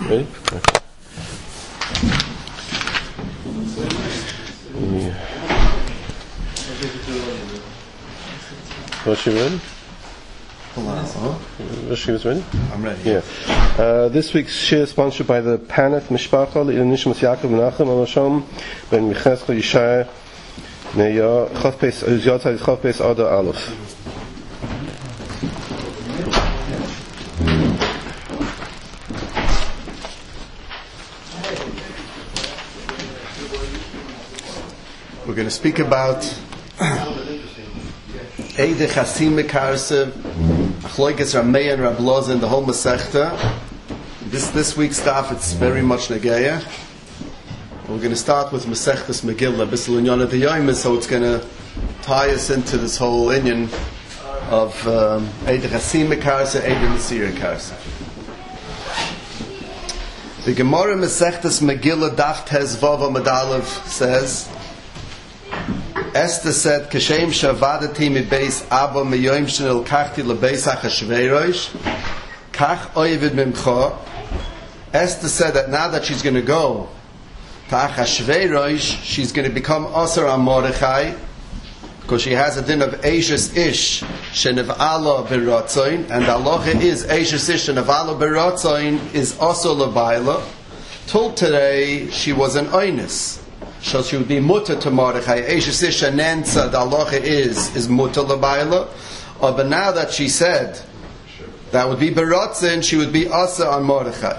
Ready? Okay. Yeah. Was she ready? She was ready? I'm ready. Yeah. This week's share is sponsored by the Paneth Mishpacha L'Nishmas Yaakov Menachem Alashom Ben Michescha Yishai Neya Chafpes Uzyat Chafpes Ada Aleph. We're going to speak about Eide Chasim Mekarse, Achloikes Ramei and Rabloza in the whole Masechta. This week's stuff, it's very much Negeya. We're going to start with Masechtas Megillah, Bissel Inyan of the Yoim, so it's going to tie us into this whole Inyan of Eide Chasim Mekarse, Eide Mesir Karse. The Gemara Masechtas Megillah Daf Tezvav Amud Aleph says, Esther said, "Kashem shavadati mi beis Abba miyoyim shenil kachti lebeis Achashverosh, kach oivid mimcha." Esther said that now that she's going to go to Achashverosh, she's going to become Asar on Mordechai, because she has a din of Eishes Ish sheniv'ala b'ratzoin, and the halacha is Eishes Ish sheniv'ala b'ratzoin is Asar lebayla. Till today, she was an Oinus. So she would be mutter to Mordechai. Eishes Ish Nenza, the halacha is mutter lebayla. But now that she said that would be beratzin, she would be asa on Mordechai.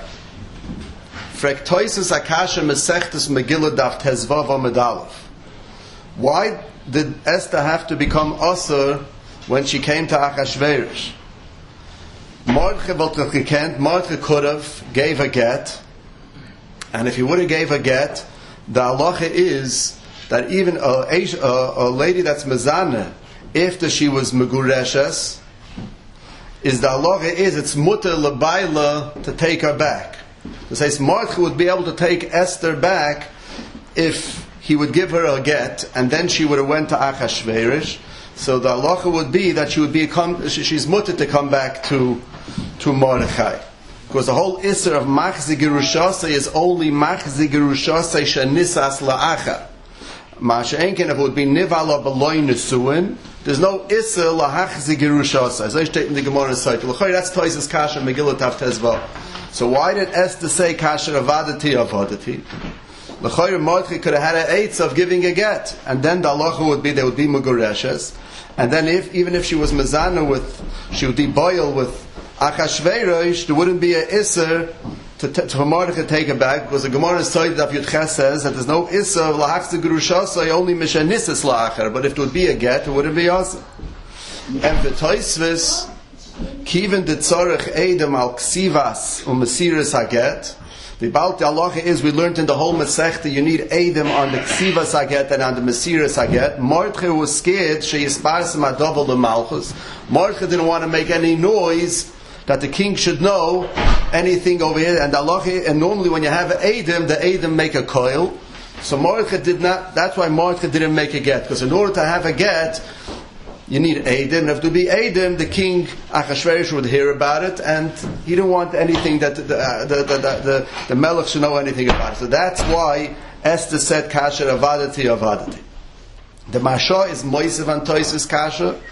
Frektoisus akasha mesechtes Megillah daf tezvav amud aleph. Why did Esther have to become asa when she came to Achashverosh? Mordechai wollte gekent. Mordechai could have gave a get, and if he would have gave a get, the halacha is that even a lady that's mezaneh after she was megureshes, is the halacha is it's mutter lebayla to take her back. It says Mordechai would be able to take Esther back if he would give her a get, and then she would have went to Achashverosh. So the halacha would be that she's mutter to come back to Mordechai. Because the whole Isser of Machzi Gerushasei is only Machzi Gerushasei Shanisas La'acha. Ma'ashenken, if it would be Nivala B'loi Nesuin, there's no Isser La'achzi Gerushasei. So I state in the Gemara site. That's Toises Kasha Megillah Tav Tezvav. So why did Esther say Kasha Avadati Avadati? L'choyer Mordechai could have had an eitz of giving a get, and then the halacha would be there would be Megureshes, and then even if she was Mezana she would be boil with Achashverosh, there wouldn't be an Isser to Mordechai take it back, because the Gemara side of Yudches says that there's no Isser Lahachz Gerushasei, only Mishanisas La'acher, but if there would be a get, it wouldn't be also. And for Toisvis, Kiven de Tzorech Eidem al Ksivas Mesiris Haget, the Baal Halacha is, we learned in the whole Masechta, you need Eidem on the Ksivas Haget and on the Mesiris Haget. Mordechai was scared, she Yisparsim Adovel the Malchus. Mordechai didn't want to make any noise that the king should know anything over here, and normally when you have an Eidim, the Eidim make a coil. So Mordechai did not, that's why Mordechai didn't make a get, because in order to have a get, you need Eidim, and if to be Eidim, the king Achashverosh would hear about it, and he didn't want anything that the Melech should know anything about it. So that's why Esther said Kasha Avadati. The Masha is Moisev and Toises Kasha.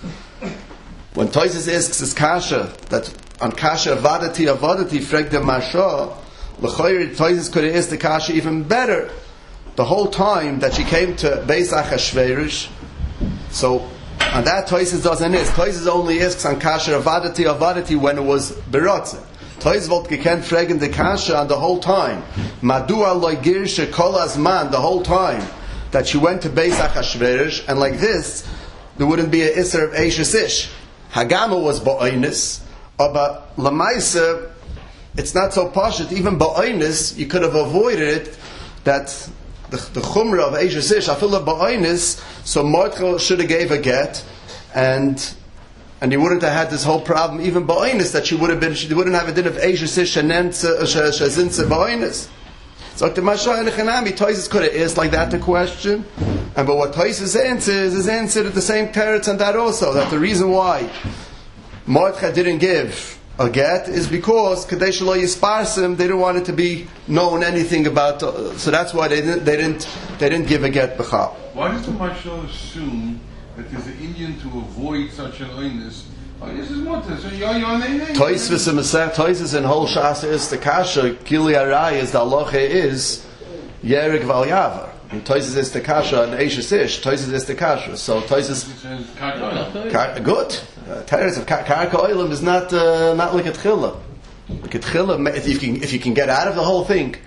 When Toises asks his Kasha, that on Kasha Avadati, frag the Masha, L'choyer Toises could have asked the Kasha even better. The whole time that she came to Beis Achashverosh, so on that Toises doesn't ask. Toises only asks on Kasha Avadati when it was Beratzah. Toises wollte gekent fragen the Kasha on the whole time. Madua loy girshe kol azman, the whole time that she went to Beis Achashverosh, and like this, there wouldn't be an Isser of Eishes Ish. Hagama was ba'oinus, but lamaisa, it's not so pashut. Even ba'oinus, you could have avoided it. That the chumrah of Eishes Ish, afilah ba'oinus, so Mordechai should have gave a get, and he wouldn't have had this whole problem. Even ba'oinus, that she wouldn't have a din of Eishes Ish shazinse ba'oinus. So the Mashah and the Chanami, Toises could have asked like that the question, but what Toises answers is answered at the same teretz and that also, that the reason why Mordechai didn't give a get is because Kadesh Lo Yisparsim, they didn't want it to be known anything about. So that's why they didn't give a get b'chal. Why does the Mashal assume that there's an Indian to avoid such an oinus? This is what this. Toisvis and whole Shas is the kasha. Gili Arai is the halacha is Yerig Val Yavar. And Toisvis is the kasha and Eishes Ish. Toisvis is the kasha. So Toisvis good. Teres of Karka Oilim is not like a Tchila. Like a Tchila, if you can get out of the whole thing,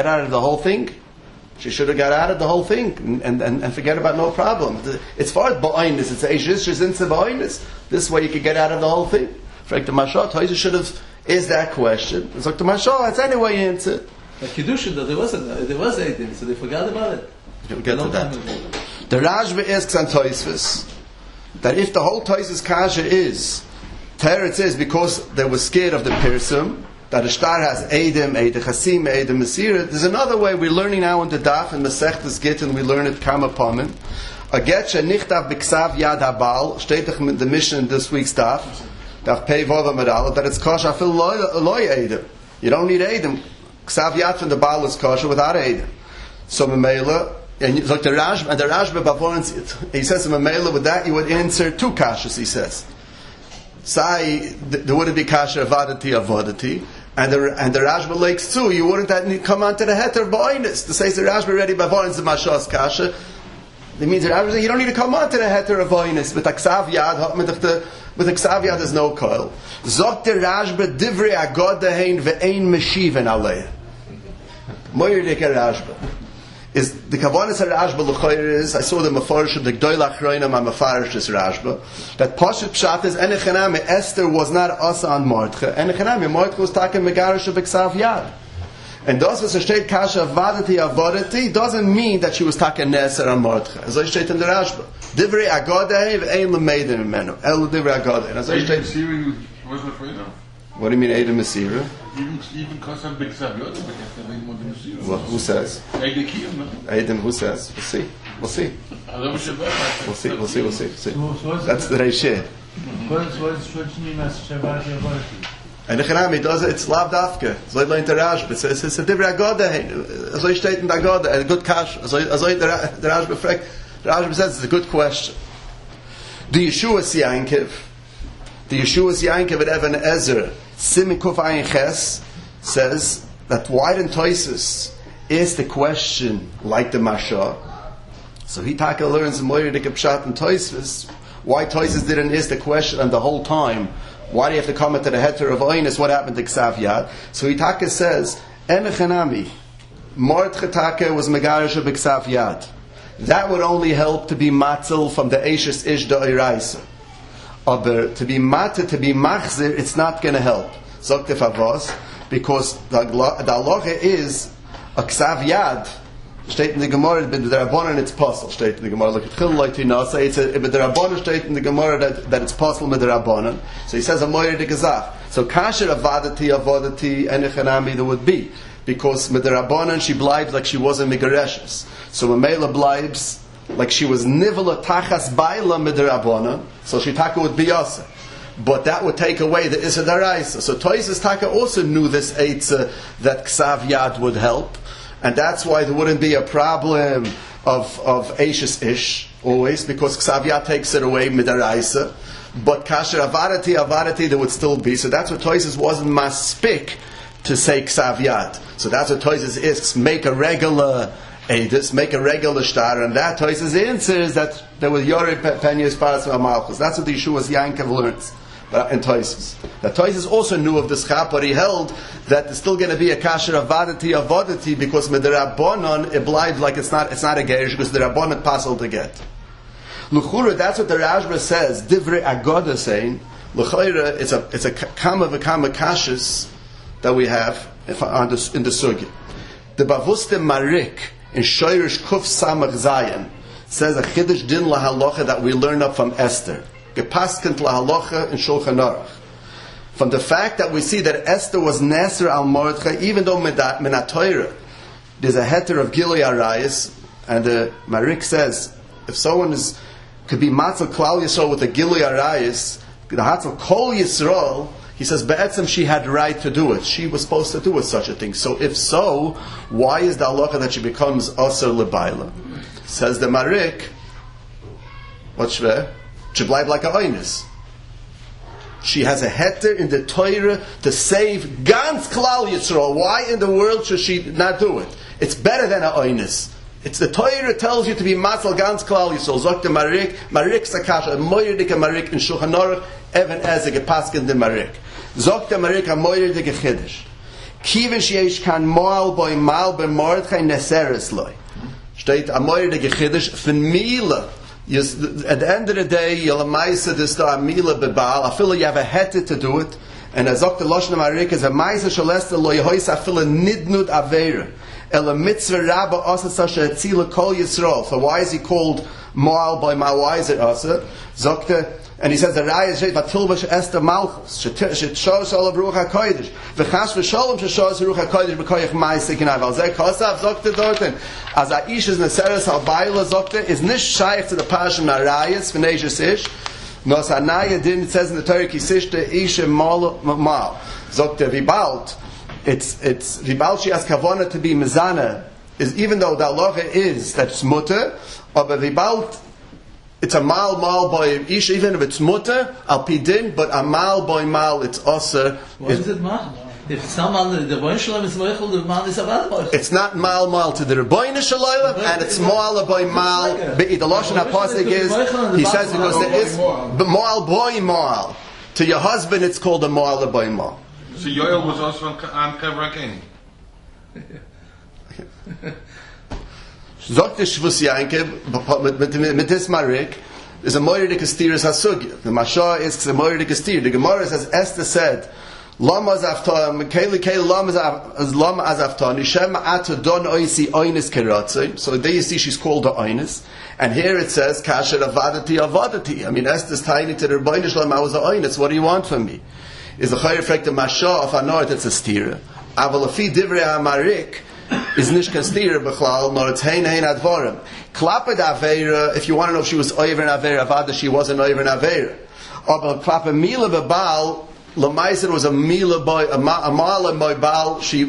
she should have got out of the whole thing and forget about no problem. It's far as ba'oinus, it's Eishes into ba'oinus. This way you can get out of the whole thing. Frank the Mashal, Toisvis should have is that question. It's like the Mashal, that's anyway answered. Like Kedusha, there was Eidim, so they forgot about it. We'll get to that. The Rashba asks on Toisvis that if the whole Toisvis kasha is Teretz is because they were scared of the Pirsum, that the Shtar has Eidim, Eidim Chasim, Eidim Masira. There's another way we're learning now in the Daf and Masechtas Gittin, we learn it Kama Pamin. A get shenichtav b'ksav yad habal, steht in the mission in this week's Daf, Daf Pei Vav Amidal, that it's kosher afil loy Eidim. You don't need Eidim. Ksav yad from the Baal is kosher without Eidim. So Memela, and like the Rashba, Bavon's, he says in Memela, with that you would answer two kashas, he says. Sai, there wouldn't be kasha avadati, and the Rashba lakes too, you wouldn't come on to the heter ba'oinus. To say the Rashba ready Bavon's the Mashas kasha, it means the Rashba you don't need to come on to the heter of ba'oinus. With the Ksav yad, with the Ksav yad there's no coil. Zok the Rashba divrei agoda hein ve'ein meshiven aleh. Moyer deke Rashba. Is the Kavanas Rashba l'choyer is, I saw the Mefarish of the Gdoil Achroinim and Mefarish this Rashba, that Pashat Pshat is, Enechanami, Esther was not asa on Mordche, Enechanami, Mordche was taken Megarish of B'Ksav Yad. And das was a state Kasha Vadati Avodati doesn't mean that she was taken Neser on Mordche. As I state in the Rashba. Divrei Agodei v'ein l'meidem imenu. El Divrei Agodei. As I state... Was afraid of. What do you mean, Eidim Masira? Even Kosam B'Ksav Yod, well, who says? Eidim, who says? We'll see. We'll see. That's the Reisheh. And the Chanami does it, it's Lav Dafke. So I learned the Rashba. It's a Divrei Agoda. As I state in the Agoda, a good cash. As I the Rashba fragt. The Rashba says it's a good question. The Yeshua's Yankiv at Evan Ezer, Simikuf Ayin Ches, says that why didn't Toisus ask the question like the Mashah? So he taka learns Moyer de Pshat and Toisus. Why Toisus didn't ask the question and the whole time? Why do you have to come into the heter of Oinus? What happened to Ksav Yad? So he taka says, Enechanami, Mordche taka was Megarish of Ksav Yad. That would only help to be matzel from the Eishes Ish da Eiraisa. Aber to be machzir, it's not going to help. Zokte Favos, because the halacha is a Ksav Yad. Steht in the Gemara, but the Rabbanan it's possible. Steht in the Gemara, look at Chil Loitina, say it's but the Rabbanan steht in the Gemara that it's possible with the Rabbanan. So he says a Moyer de Gezach. So kasher avadati and echanami there would be, because with the Rabbanan she blibes like she wasn't Migareshes. So Mamela blibes like she was nivala tachas baila midrabana, so she taka would be asa. But that would take away the Issa Daraisa. So Toises Taka also knew this Eitzah that Ksav Yad would help, and that's why there wouldn't be a problem of Eishes Ish always, because Ksav Yad takes it away midaraisa. But Kasher Avarati there would still be. So that's what Toises wasn't maspik to say Ksav Yad. So that's what Toises is, make a regular Eidus, make a regular star, and that Toises answers that there was Yored Penyas Paras Malchus. That's what the Yeshua's Yankov learns in Toises. That Toises also knew of this chap, but he held that there's still going to be a kasher avodati because Midrabanon it blind like it's not a gerish because the Rabbanon passel to get. L'chura, that's what the Rashba says. Divrei Agoda saying l'chayra, it's a kama v'kama kashas that we have in the sugya. The Bavuste Marik in Shoirish Kuf Samach Zayin says a chiddush din lahalocha that we learn up from Esther. Gepaskent lahalocha in Shulchan Aruch. From the fact that we see that Esther was Nasser al Mordechai, even though Minatoira, there's a heter of Gilui Arayis, and the Marik says if someone could be Matzal Klal Yisrael with a Gilui Arayis, the Hatzel Kol Yisrael, He says, Be'etzem, she had right to do it. She was supposed to do it, such a thing. So if so, why is the halacha that she becomes Asr L'Baila? Says the Marik, what's shveh? She bleibt like a oines. She has a heter in the Torah to save ganz Klal Yisrael. Why in the world should she not do it? It's better than a oines. It's the Torah tells you to be matzal ganz Klal Yisrael. Zok the Marik Sakasha, a moyerdike Marik in Shulchan Aruch, Even Ezer gepasken de Marik. Zok the Marik a moyerdike Chiddush. Kiven sheyesh kan mal boy mal be Mordechai neseres loy. Steht a moyerdike Chiddush fin Mila. At the end of the day, you'll amaisa this to a Mila bebal. I feel you have a heter to do it. And as Zok the Lashon Marik is a maisa shalesta lo yehois I feel a nidnud avera. El mitzvah rabba asa sasha etzila kol Yisrael. So why is he called Moal by Ma? Why is it asa? Zokta, and he says the raya is vatilvash Esther Malchus. Shetosh olav ruach hakodesh. V'chas v'sholom shetosh ruach hakodesh b'koyach ma'aseh k'nai. Al zeh kosav zokta dorten. As aish is neseres al bayla zokta is nish shaykh to the passion narayas v'neishes ish. Nos anaya din, it says in the Torah kisishte ishe mal. Zokta vibalt. It's vibal she has kavana to be mezana, is even though the halacha is that's mutter, but vibal it's a mal by ish, even if it's mutter al pidin, but a mal by mal it's also. What is it mal? If someone the Rebbeinu Shalom is moichel, the mal is avad. It's not mal to the Rebbeinu Shalom, and it's mal by mal. The lashon hapasik is he says because there is mal by mal. To your husband, it's called a mal by mal. So Yoel was also on Kevra King. Zok the Shvus Yankev mit this Marik is a moirdik stiris hasugya. The Mashah is a moirdik stir. The Gemara says Esther said, "Lama azafta, Keli lama azafta. Nishem atu don oisi oines keratzim." So there you see she's called the oines, and here it says kasher avadati. I mean Esther's tiny to the Rebbeinu Shalom. I was a oines. What do you want from me? Is the chayyur effect of Mashah? If I know it, it's a stira. Aval afi divrei hamarik is nishkan stira b'chlal, nor it's hein advarim. Klapid aveira. If you want to know if she was oiver and aveira, avada she wasn't oiver and aveira. But klapid mila b'bal. Lamaiser was a mila boy, a mala boy bal. She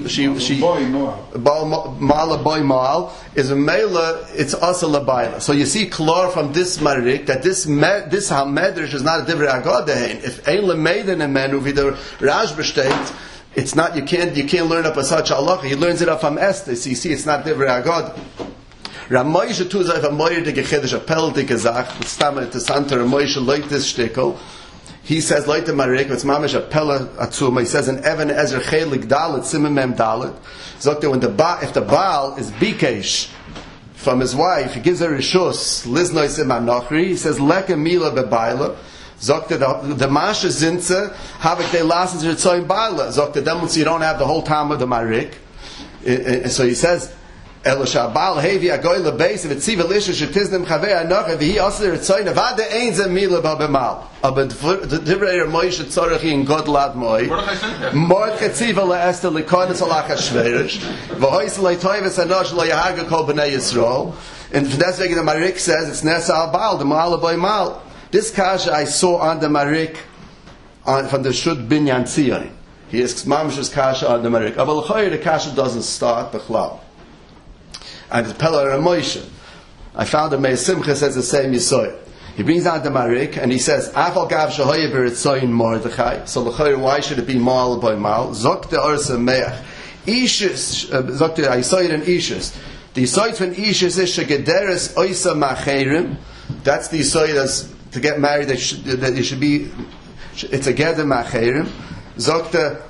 mala boy mal is a mela. It's also labaila. So you see clear from this marik that this hamedrish is not a divrei agadein. If ein lemeiden a menu vider Rashba state, it's not. You can't learn up a such halacha. He learns it up from Esther. So you see, it's not divrei agad. Ramoisha tu zayv a moyer de gechedesh a pel de gezach. Stamme to Santa Ramoisha like this shtickle. He says, "Leite Marik, it's mamish a pella atzuma." He says in Even Ezer Chelik Dalet Simon Mem Dalet. Zokte when if the Baal is bikesh from his wife, he gives her rishus liznoi siman nochri. He says leke mila bebaila. Zokte the masha zinze havik de lasens ritzoin baila. Zokte them you don't have the whole time of the Marik. So he says. Eloshabal hevi agoy lebeis if it's civilisha shetiznem chavei anoch and he also ritzoin avad the ein ze mila babemal. Aber the divrei Moshe tzorach in God lad moi. Mordechai tziva le'ester likonis alach hashverish. V'hois le'toives anosh lo yahaga kol b'nei Yisrael. And deswegen the Marik says it's nesa al baal the mal boy mal. This kasha I saw on the Marik from the Shud Binyan Tzion. He asks mamsh's kasha on the Marik. Aber l'choyer the kasha doesn't start b'chlal. And the Pella Ramosha. I found that Meir Simcha says the same Yisoy. He brings out the Marik and he says, Afal Gav Shahoye Beritzoyin Mordechai. So why should it be Mal by Mal? Zokte Orsa Meach. Ishis, Zokte Yisoy and Ishis. The Yisoy when Ishis is Shegederes Oisa Macherim. That's the Yisoy that's to get married, that it should be, it's a Geder Macherim. Zokte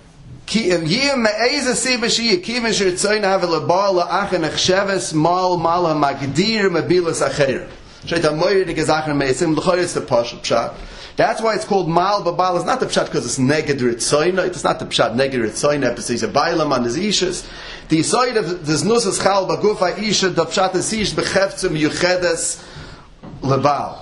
Ki yim me'eza sibashi kivin shirtzoin have lebal la'achen achsheves mal magdir mebilas acher. Shait amoyer de gezachen me'esim l'choyer it's the pshat. That's why it's called mal babal. It's not the pshat because it's neged ritzoin. It's not the pshat neged ritzoin. It's a bailam on his ishas. The side of this nusas chal bagufa isha the pshat is ish becheftzim yuchedes lebal.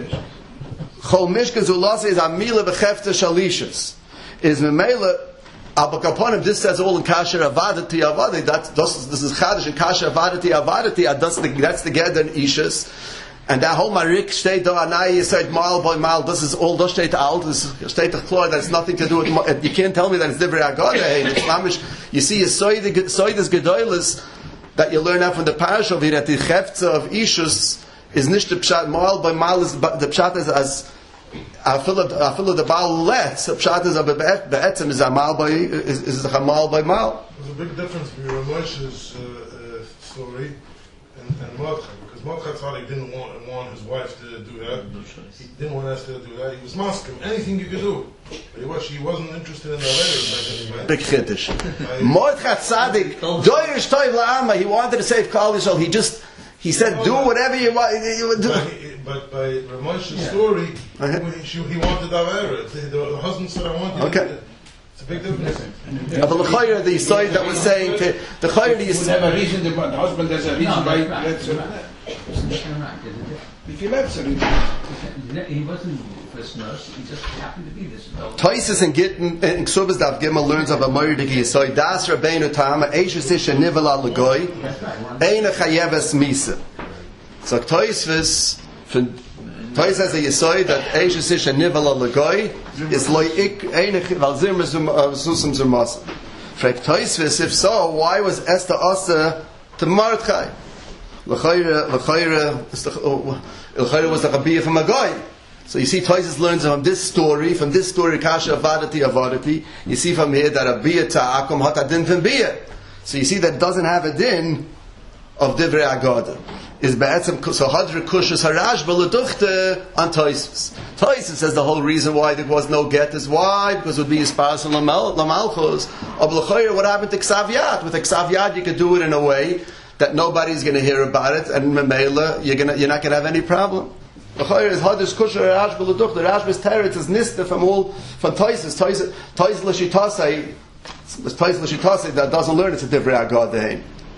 Chol mishka zulasi is amila becheftzim shalishas. Is memela. Abakaponim, this says all in kasher avadati avadati. This is chadash in kasher avadati avadati. That's the geder in ishas. And that whole Marik steht da, Anai, you said Mal by Mal, this is all, das steht alt, this steht the Chlor, that's nothing to do with, you can't tell me that it's Divrei Agada, it's Mamish, you see, a Soides Gedoilis, that you learn out from the parasha of here, that the Chefza of Ishus is nicht the Pshat, Mal by Mal is, the Pshat is as, Afilah the Baal let, so Pshat is a Be'etzem, is a Mal by, is a Mal by Mal. There's a big difference between Ramos's story and Mordechai, because Mordechai thought he didn't want his wife to do that. He didn't want Esther to do that. He was masking anything you could do. But she wasn't interested in that letter. Big Chiddush. Mordechai Tzadik, Doirish Toiv La'ama, he wanted to save Klal Yisrael. He said, do whatever you want. But by Ramos's story, he wanted Avera. The husband said, I want you to do it. It's a big difference. But the Chayr, the side that was saying, the Chayr, the would have a reason, the husband has a reason why he lets her. If he lets her, he wasn't first nurse, he just happened to be this. Toises and Gittin in Ksubas Dav Gimel learns of a Moridiki Yisoy Das Rabbeinu Tama Eishes Ish Nivel Al Lagoy Eina Chayeves Misa. So Toises has a Yisoy that Eishes Ish Nivel Al Lagoy is Loik Eina Val Zim Susam Zermasa. Frek Toises, if so, why was Esther Asa to Mordechai? L'chayra was the Rabbiya from a guy. So you see, Toises learns from this story, Kasha Avadati. You see from here that Rabbiya Ta'akum Hat Adin from Biyah. So you see that it doesn't have a din of Divrei Agada. Is Be'etzem, so Hadra Kushas Harashba L'duchte on Toises. Toises says the whole reason why there was no get is why? Because it would be Yisparas and Lamalchos. Of L'chayra, what happened to Ksav Yad? With a Ksav Yad, you could do it in a way that nobody's going to hear about it, and Memela, you're not going to have any problem. The Chayr is Hadish Kusher Rashba L'duch. The Rashba's teretz is nista from Toises. Toises L'Shitasei that doesn't learn it's a Divrei Agada.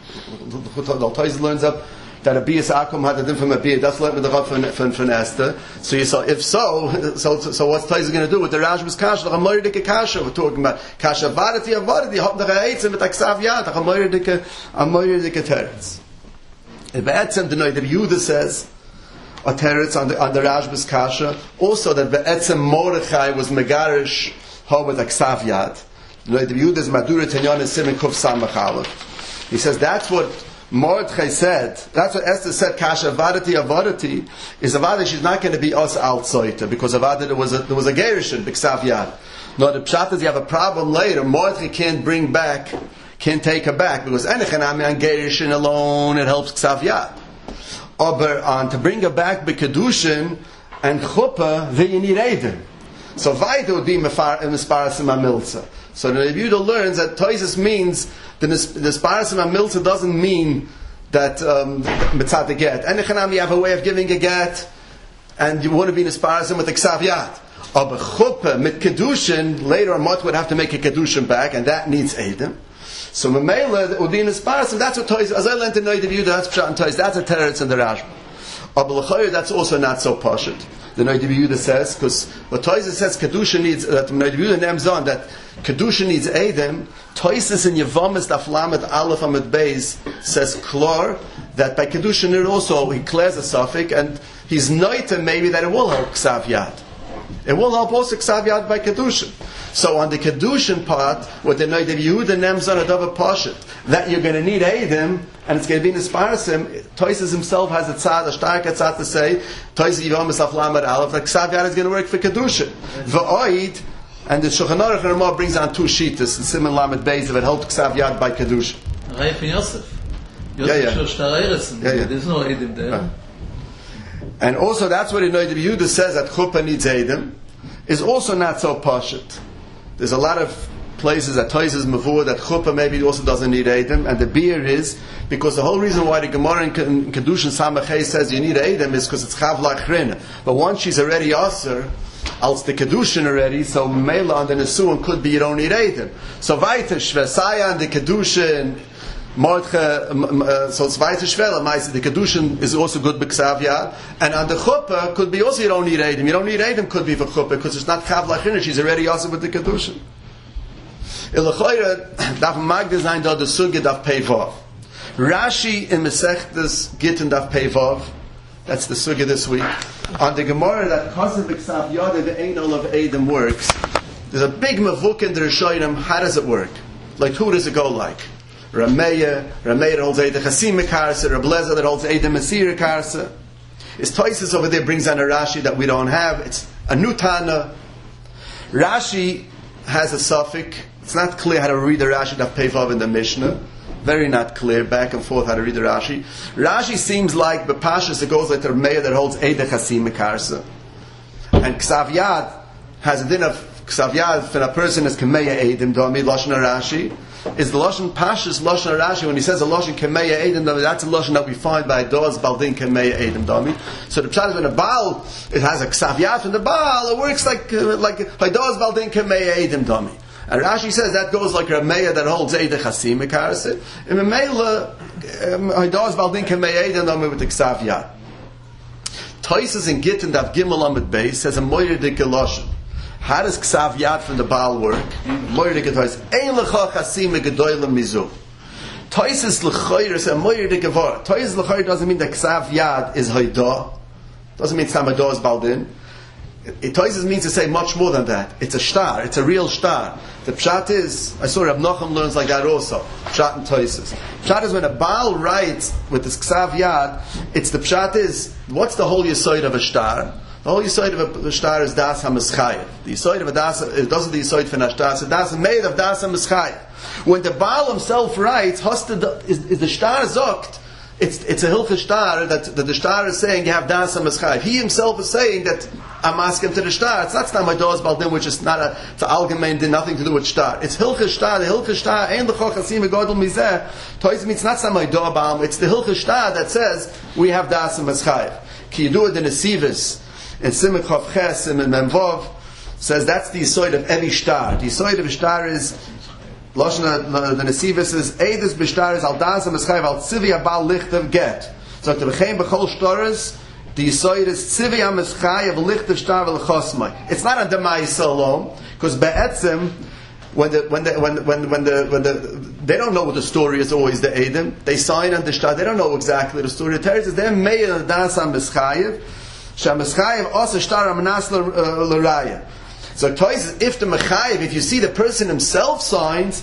Toises learns up that a Biyas Akum had a din from a Biyas. That's learned with the Rav from Esther. So you saw, if so what's Toises going to do with the Rashba's Kasha? The Chamoridike Kasha we're talking about. Kasha Avadati, Hop the Chayeitzim with Aksav Yad. The Chamoridike teretz. If Be'etzem the Noid of Yehuda says a teretz on the Rashba's Kasha, also that Be'etzem Mordechai was Megarish Ho with Aksav Yad. The Noid of Yehuda's Madura Tenyon and Simen Kuf Samach Aleph. He says that's what Mordechai said, that's what Esther said, Kasha Avadati, is Avada, she's not going to be us outsider, because Avada, there was a Gerishin, B'Ksav Yad. No, the Pshat is you have a problem later, Mordechai can't take her back, because Enechanami on Gerishin alone, it helps Ksav Yad. But on to bring her back B'Kedushin and Chuppah, then you need Eidim. So Vaida would be Misparasim HaMilza. So the Yehuda learns that Toises means the Misparasim HaMilza doesn't mean that Mitzat the get. Enechanam, you have a way of giving a get, and you want to be Misparasim with the Ksav Yad. But Chuppah, mit Kedushin, later on Mot would have to make a Kedushin back, and that needs Eidim. So Mamela would be Misparasim, that's what Toises, as I learned to know the Yehuda, that's Pshat and Toises, that's a teretz in the Rashba. But that's also not so pashut. The Noid Yehuda says, because what Toises says Kedusha needs, that Noid Yehuda names on, that Kedusha needs Eidim, Toises in Yevamis Daf Lamed Aleph Amid Beis says Klor, that by Kedusha it also, he clears a suffix, and he's noita maybe that it will help Ksav Yad. It will help also Ksav Yad by Kedusha. So on the Kedushin part, what the Noid Yehuda names on a double pashut, that you're going to need Eidim, and it's going to be Nisparasim, Toises himself has a stark tzad to say, Toises Yevamis Daf Lamed Aleph, that Ksav Yad is going to work for Kedusha. V'oid, and the Shulchan Aruch and Ramah brings on two shittas, the Siman Lamed Beis, if it helped Ksav Yad by Kedusha. Raif and Yosef. There's no Eidim there. And also that's what the Noid Yehuda says that Chuppah needs Eidim, is also not so pashut. There's a lot of places that Toises Mavur that Chuppah maybe also doesn't need Eidim, and the beer is because the whole reason why the Gemara in Kedushin Samachay says you need Eidim is because it's Chav Lachrina. But once she's already Aser, als the Kedushin already, so Mela on the Nesuin could be you don't need Eidim. So weiter Shvesaya and the Kedushin Mordechai, so it's weiter Shvela, the Kedushin is also good b'Ksav Yad, and on the Chuppah could be also you don't need Eidim. You don't need Eidim could be for Chuppah because it's not Chav Lachrina, she's already Aser with the Kedushin. Ilachoyra daf magda zayin da the sugya daf peivav. Rashi in Mesechtes Gittin daf peivav That's the sugya this week. On the Gemara that Kasav B'Ksav Yada the Einol of Edom works, there's a big mavuk in the Rishonim. How does it work? Like, who does it go like? Rameya that holds Edom Chasim Karsa, Rableza that holds Edom Masir Karsa. His Toises over there brings on a Rashi that we don't have. It's a new Tana. Rashi has a suffix. It's not clear how to read the Rashi that Pevav in the Mishnah. Very not clear, back and forth how to read the Rashi. Rashi seems like B'Pashas it goes like the Rameya that holds Eideh Chasim Mekarsa. And Ksav Yad has a din of Ksav Yad when a person is Kameya Eidim Domi, Lashon Rashi. Is the Lashon Pashas Lashon Rashi, when he says a Lashon Kameya Eidim Domi, that's a Lashon that we find by Doz Baldin Kameya Eidim Domi. So the Pshat is when a Baal, it has a Ksav Yad from the Baal, it works like by Doz Baldin Kameya Eidim Domi. And Rashi says that goes like Rameya that holds Eideh Chasim Mekarsa. And Memela, Haidos Baldin Kameya Eidim Domi with the Ksav Yad. Toises in Gittin Dav Gimel Amid Beis says a Moyer Dik Lashon. How does Ksav Yad from the Baal work? Moyer Dik Tois Ein Lecha Chasim Gedoylem Mizu. Toises Lechoyer says a Moyer Dik Avar. Toises Lechoyer doesn't mean that Ksav Yad is Haidah. Doesn't mean Sam Haidah is Baldin. Toises means to say much more than that. It's a shtar. It's a real shtar. The pshat is, I saw Rav Nachum learns like that also. Pshat and Toises. Pshat is when a Baal writes with this Ksav Yad, it's the pshat is, what's the whole yisoid of a shtar? The whole yisoid of a shtar is Das HaMeschayev. The yisoid of a Das, it doesn't the yisoid for a shtar, it's a Das made of Das HaMeschayev. When the Baal himself writes, is the shtar zokt, it's a hilchah shtar that the shtar is saying you have das HaMeschayev. He himself is saying that I'm asking to the shtar. It's not my dos baldin, which is not it's an algemein din, nothing to do with shtar. It's hilchah shtar. The hilchah shtar ain't the chochasim egodel mizeh. Toys means not some my do baum. It's the hilchah shtar that says we have das HaMeschayev. Ki yidu the nesivis in Simon Chav Ches and Memvov says that's the yisoid of every shtar. The yisoid of a shtar is Lashon the Nesivis is Eidus B'Shtar is Al Das HaMeschayev Al Tzivi Abal Lichtav Get. So the B'chein B'chol Shtaris, the Yisoid is Tzivi HaMeschayev Lichtav Shtar V'Lechosmai. It's not a Demai alone, because Be'etzim, when they don't know what the story is always the Eidim, they sign on the Shtar, they don't know exactly the story. The Teretz is they're made of Das HaMeschayev, Sh'HaMeschayev also Shtar HaManas L'Raya. So Toys, if the Mechayev, if you see the person himself signs,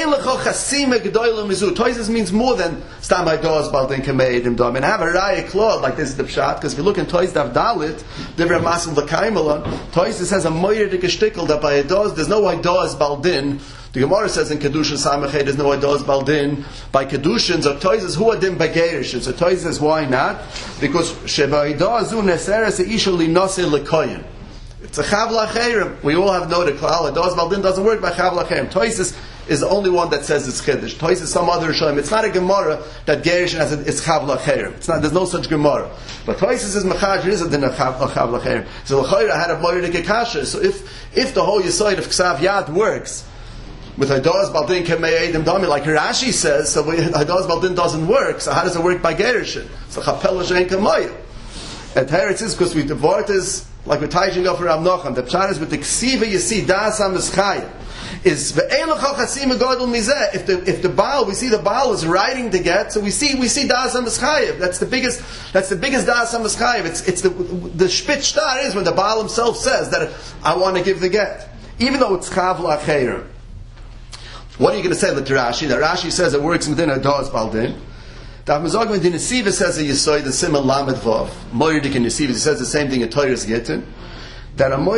Toys means more than Stam Haidos Baldin Kamei Edim Dom. And have a Raya Claude, like this is the Pshat, because if you look in Toys Dav Dalit, Divra Masim L'Kaimelon, Toys says a Moyer Dik Shtickle that by Haidos, there's no Haidos Baldin. The Gemara says in Kedushin Samachay, there's no Haidos Baldin. By Kedushin, so Toys is who Adim Bagerishin. So Toys says, why not? Because Sheba Haidos Zu Neseres Eisha Li Nose L'Koyen. It's a Chav L'Acherim. We all have noted Klal Haidos Baldin doesn't work by Chav L'Acherim. Toises is the only one that says it's Chiddush. Toises some other Rishonim. It's not a Gemara that Gerishin has it's Chav L'Acherim. It's not. There's no such Gemara. But Toises is Mechaj is a din of Chav L'Acherim. So L'Chayra had a Moyer Dik Kasha. So if the whole Yisoid of Ksav Yad works with Haidos Baldin Kemei Edim Dami, like Rashi says, so Haidos Baldin doesn't work. So how does it work by Gerishin? So Chapel Shein Kamayim. And here it is because the word is like we're taking off Rav Nachum. The pshat is with the ksiva you see das HaMeschayev is ve'elocha chasim egodel mizeh. If the Baal, we see the Baal is writing the get, so we see das HaMeschayev. That's the biggest das HaMeschayev. It's the spit shtar is when the Baal himself says that I want to give the get, even though it's chav l'acheirim. What are you going to say with Rashi? That Rashi says it works within a dos baldin. The Hamazogim in Nesiva says a Yisoid, the Simon Lamed Vav. Moirdik in Nesiva, he says the same thing in Toyres Gittin. That on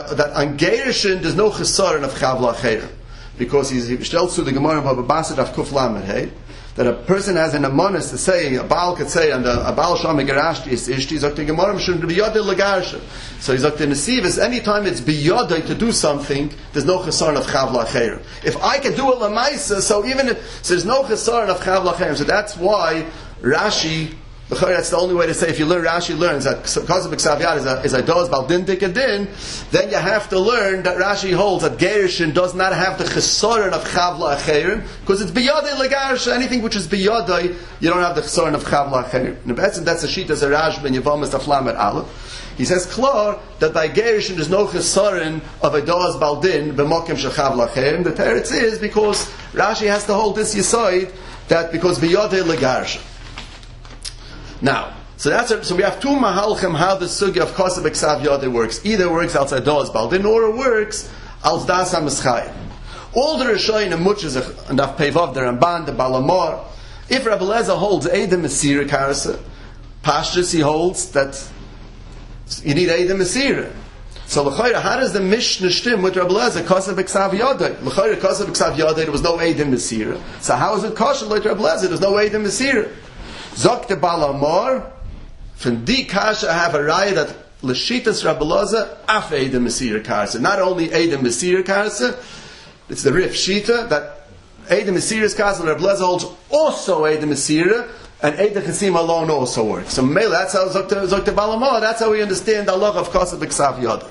Gerishin there's no chesaron of Chav L'Acherim. Because he tells to the Gemara of Abbasid of Kuf Lamed, hey? That a person has an amonis to say, a Baal could say, and a Baal Sham Gerashti is Ishti, he's like the Gemara shouldn't be Yodei L'Garshin. So he's like the Nesiva, anytime it's Biyodei to do something, there's no chesaron of Chav L'Acherim. If I can do a Lamaisa, so there's no chesaron of Chav L'Acherim. So that's why Rashi, that's the only way to say, if you learn, Rashi learns that because of Ksav Yad is a dos baldin dikadin, then you have to learn that Rashi holds that Gerishin does not have the chesaron of Chav L'Acherim, because it's biyodei legarsha. Anything which is biyodei, you don't have the chesaron of Chav L'Acherim. And that's a sheet as a Rashba and Yevamis Aflam at Aleph. He says klar that by Gerishin there's no chesaron of a dos baldin b'mokim shechav L'Acherim. The teretz is because Rashi has to hold this yisoid that because biyodei legarsha. Now, So so we have two mahalchim how the sugi of Kosev Ksav Yodeh works. Either it works outside Dos Baldin, or it works als Das HaMeschayim. All the Rishonim muches and Daf Pevav, the Ramban, the Balamor. If Rabbi Eliezer holds Eidem Mesira Karasa, Pashtus he holds that you need Eidem Mesira. So l'chayra, how does the Mishnah stem with Rabbi Eliezer? Kosev Ksav Yodeh. L'chayra, Kosev Ksav Yodeh, there was no Eidem Mesira. So how is it kosher like Rabbi Eliezer? There's no Eidem Mesira. Zok the Balamor. From the kasha, I have a raya that l'shitas Rabbi Eliezer af Eidem Mesira Karasa. Not only Eidem Mesira Karasa, it's the Rif Shita that Eidem Mesira's Karasa and Rabbi Eliezer holds also Eidem Mesira, and Eidem Chasim alone also works. So Mela, that's how Zok the Balamor, that's how we understand the Allah of Kosev Ksav Yodeh.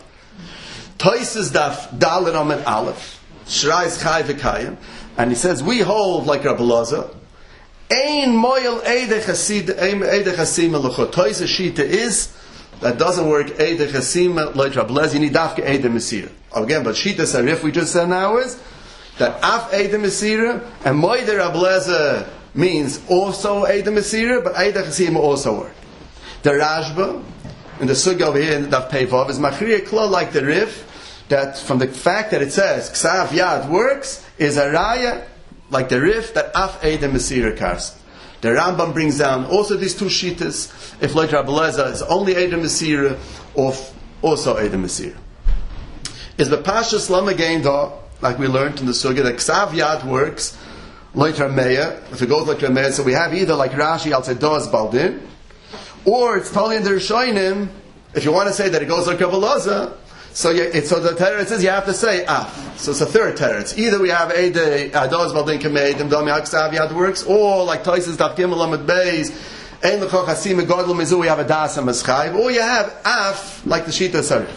Toises Daf Dalet Amud Aleph Shrais Chai V'Kayim, and he says we hold like Rabbi Eliezer. Ein moyel Eideh Chasim l'chot. Toises Shita is that doesn't work Eideh Chasim like Rabbi Eliezer. You need Dafke Eidem Mesira. Again, but Shita Sarif we just said now is that Af Eidem Mesira and Moyder Rabbi Eliezer means also Eidem Mesira, but Eideh Chasim also work. The Rashba in the Sugya over here in Daf Pevav is Machriya Kla like the Rif, that from the fact that it says Ksav Yad works is a Raya like the Rif that Af Eidem Mesira Kars. The Rambam brings down also these two Shitas, if like Rabbi Eliezer is only Eidem Mesira or also Eidem Mesira. Is the Pasha Slam again though, like we learned in the Sugya, that Ksav Yad works like Rameya. If it goes like Rameya, so we have either like Rashi al Dos Baldin, or it's totally in the Rishonim. If you want to say that it goes like Rabbi Eliezer, so the Teretz says you have to say Af. So it's a third Teretz. Either we have Eideh Dos Baldin Kamedim Dami Ksav Yad works, or like Toises Daf Gimel Amud Beis Ein L'Choch Hasim Godel Mizu we have a Das HaMeschayim, or you have Af like the Shita Sarif.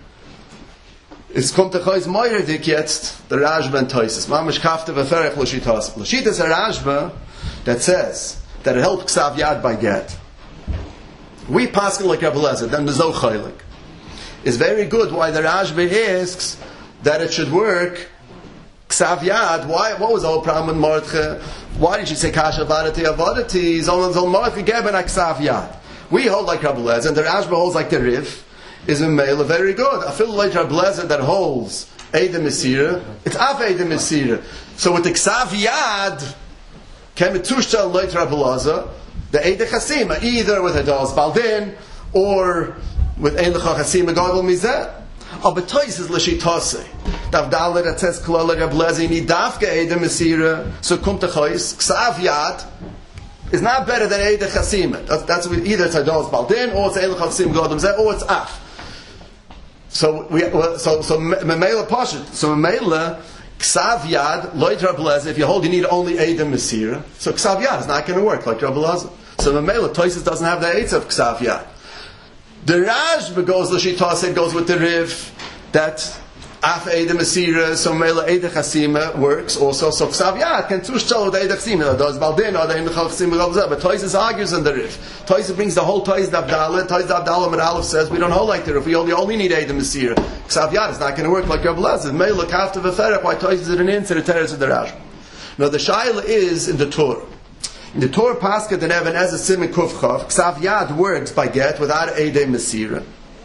Es kommt der Chois Meuredig jetzt, der Rashba and Toises. Mamish kafte v'ferech l'shitas. L'shitas a Rashba that says that it helps Ksav Yad by get. We paskin like Rabbi Eliezer, then there's no chaylik. It's very good why the Rashba asks that it should work Ksav Yad. Why? What was the whole problem with Mordche? Why did you say Kasha Vadati Avadati? Zol Mordche Geben Ksav Yad. We hold like Rabbi Eliezer, and the Rashba holds like the Rif. Is a male very good. I feel like Rabbi Eliezer that holds Eidem Mesira. It's Af Eidem Mesira. So with the Ksav Yad, came a Tushta like Rabbi Eliezer, the Eideh Chasim, either with a Dos Baldin or with Ein L'Choch Hasim Gadol Mizeh. Aber Toises l'shitase. Dav Dalet that says Klal Rabbi Eliezer you need Dafke Eidem Mesira. So kommt the Chois Ksav Yad is not better than Eideh Chasim. That's either it's a Dos Baldin or it's Ein L'Choch Hasim Gadol Mizeh or it's Af. So Memela Pashat. So Memela Ksav Yad Loit Rabbi Eliezer. If you hold, you need only Eidem Mesira. So Ksav Yad is not going to work like Rabbi Eliezer. So Memela Toises doesn't have the eights of Ksav Yad. The Rashba goes l'shitas. It goes with the Riv that Af Eidem Mesira. So Memela Eideh Chasima works also. So Ksav Yad can tushtal with Eideh Chasima. Does Baldin or the Eideh Chasima. But Toises argues in the Riv. Toises brings the whole Toises Davdala. Toises Davdala Amud Aleph says we don't hold like the Riv. We only need Eidem Mesira. Ksav Yad is not going to work like Rabbi Eliezer. Memela Kafta V'Ferech. Why Toises is an into the Teretz of the Rashba. Now the Shaila is in the Torah. In the Torah Pascha the Neven as a Siman Kuf Chav. Ksav Yad works by get without Eidem Mesira.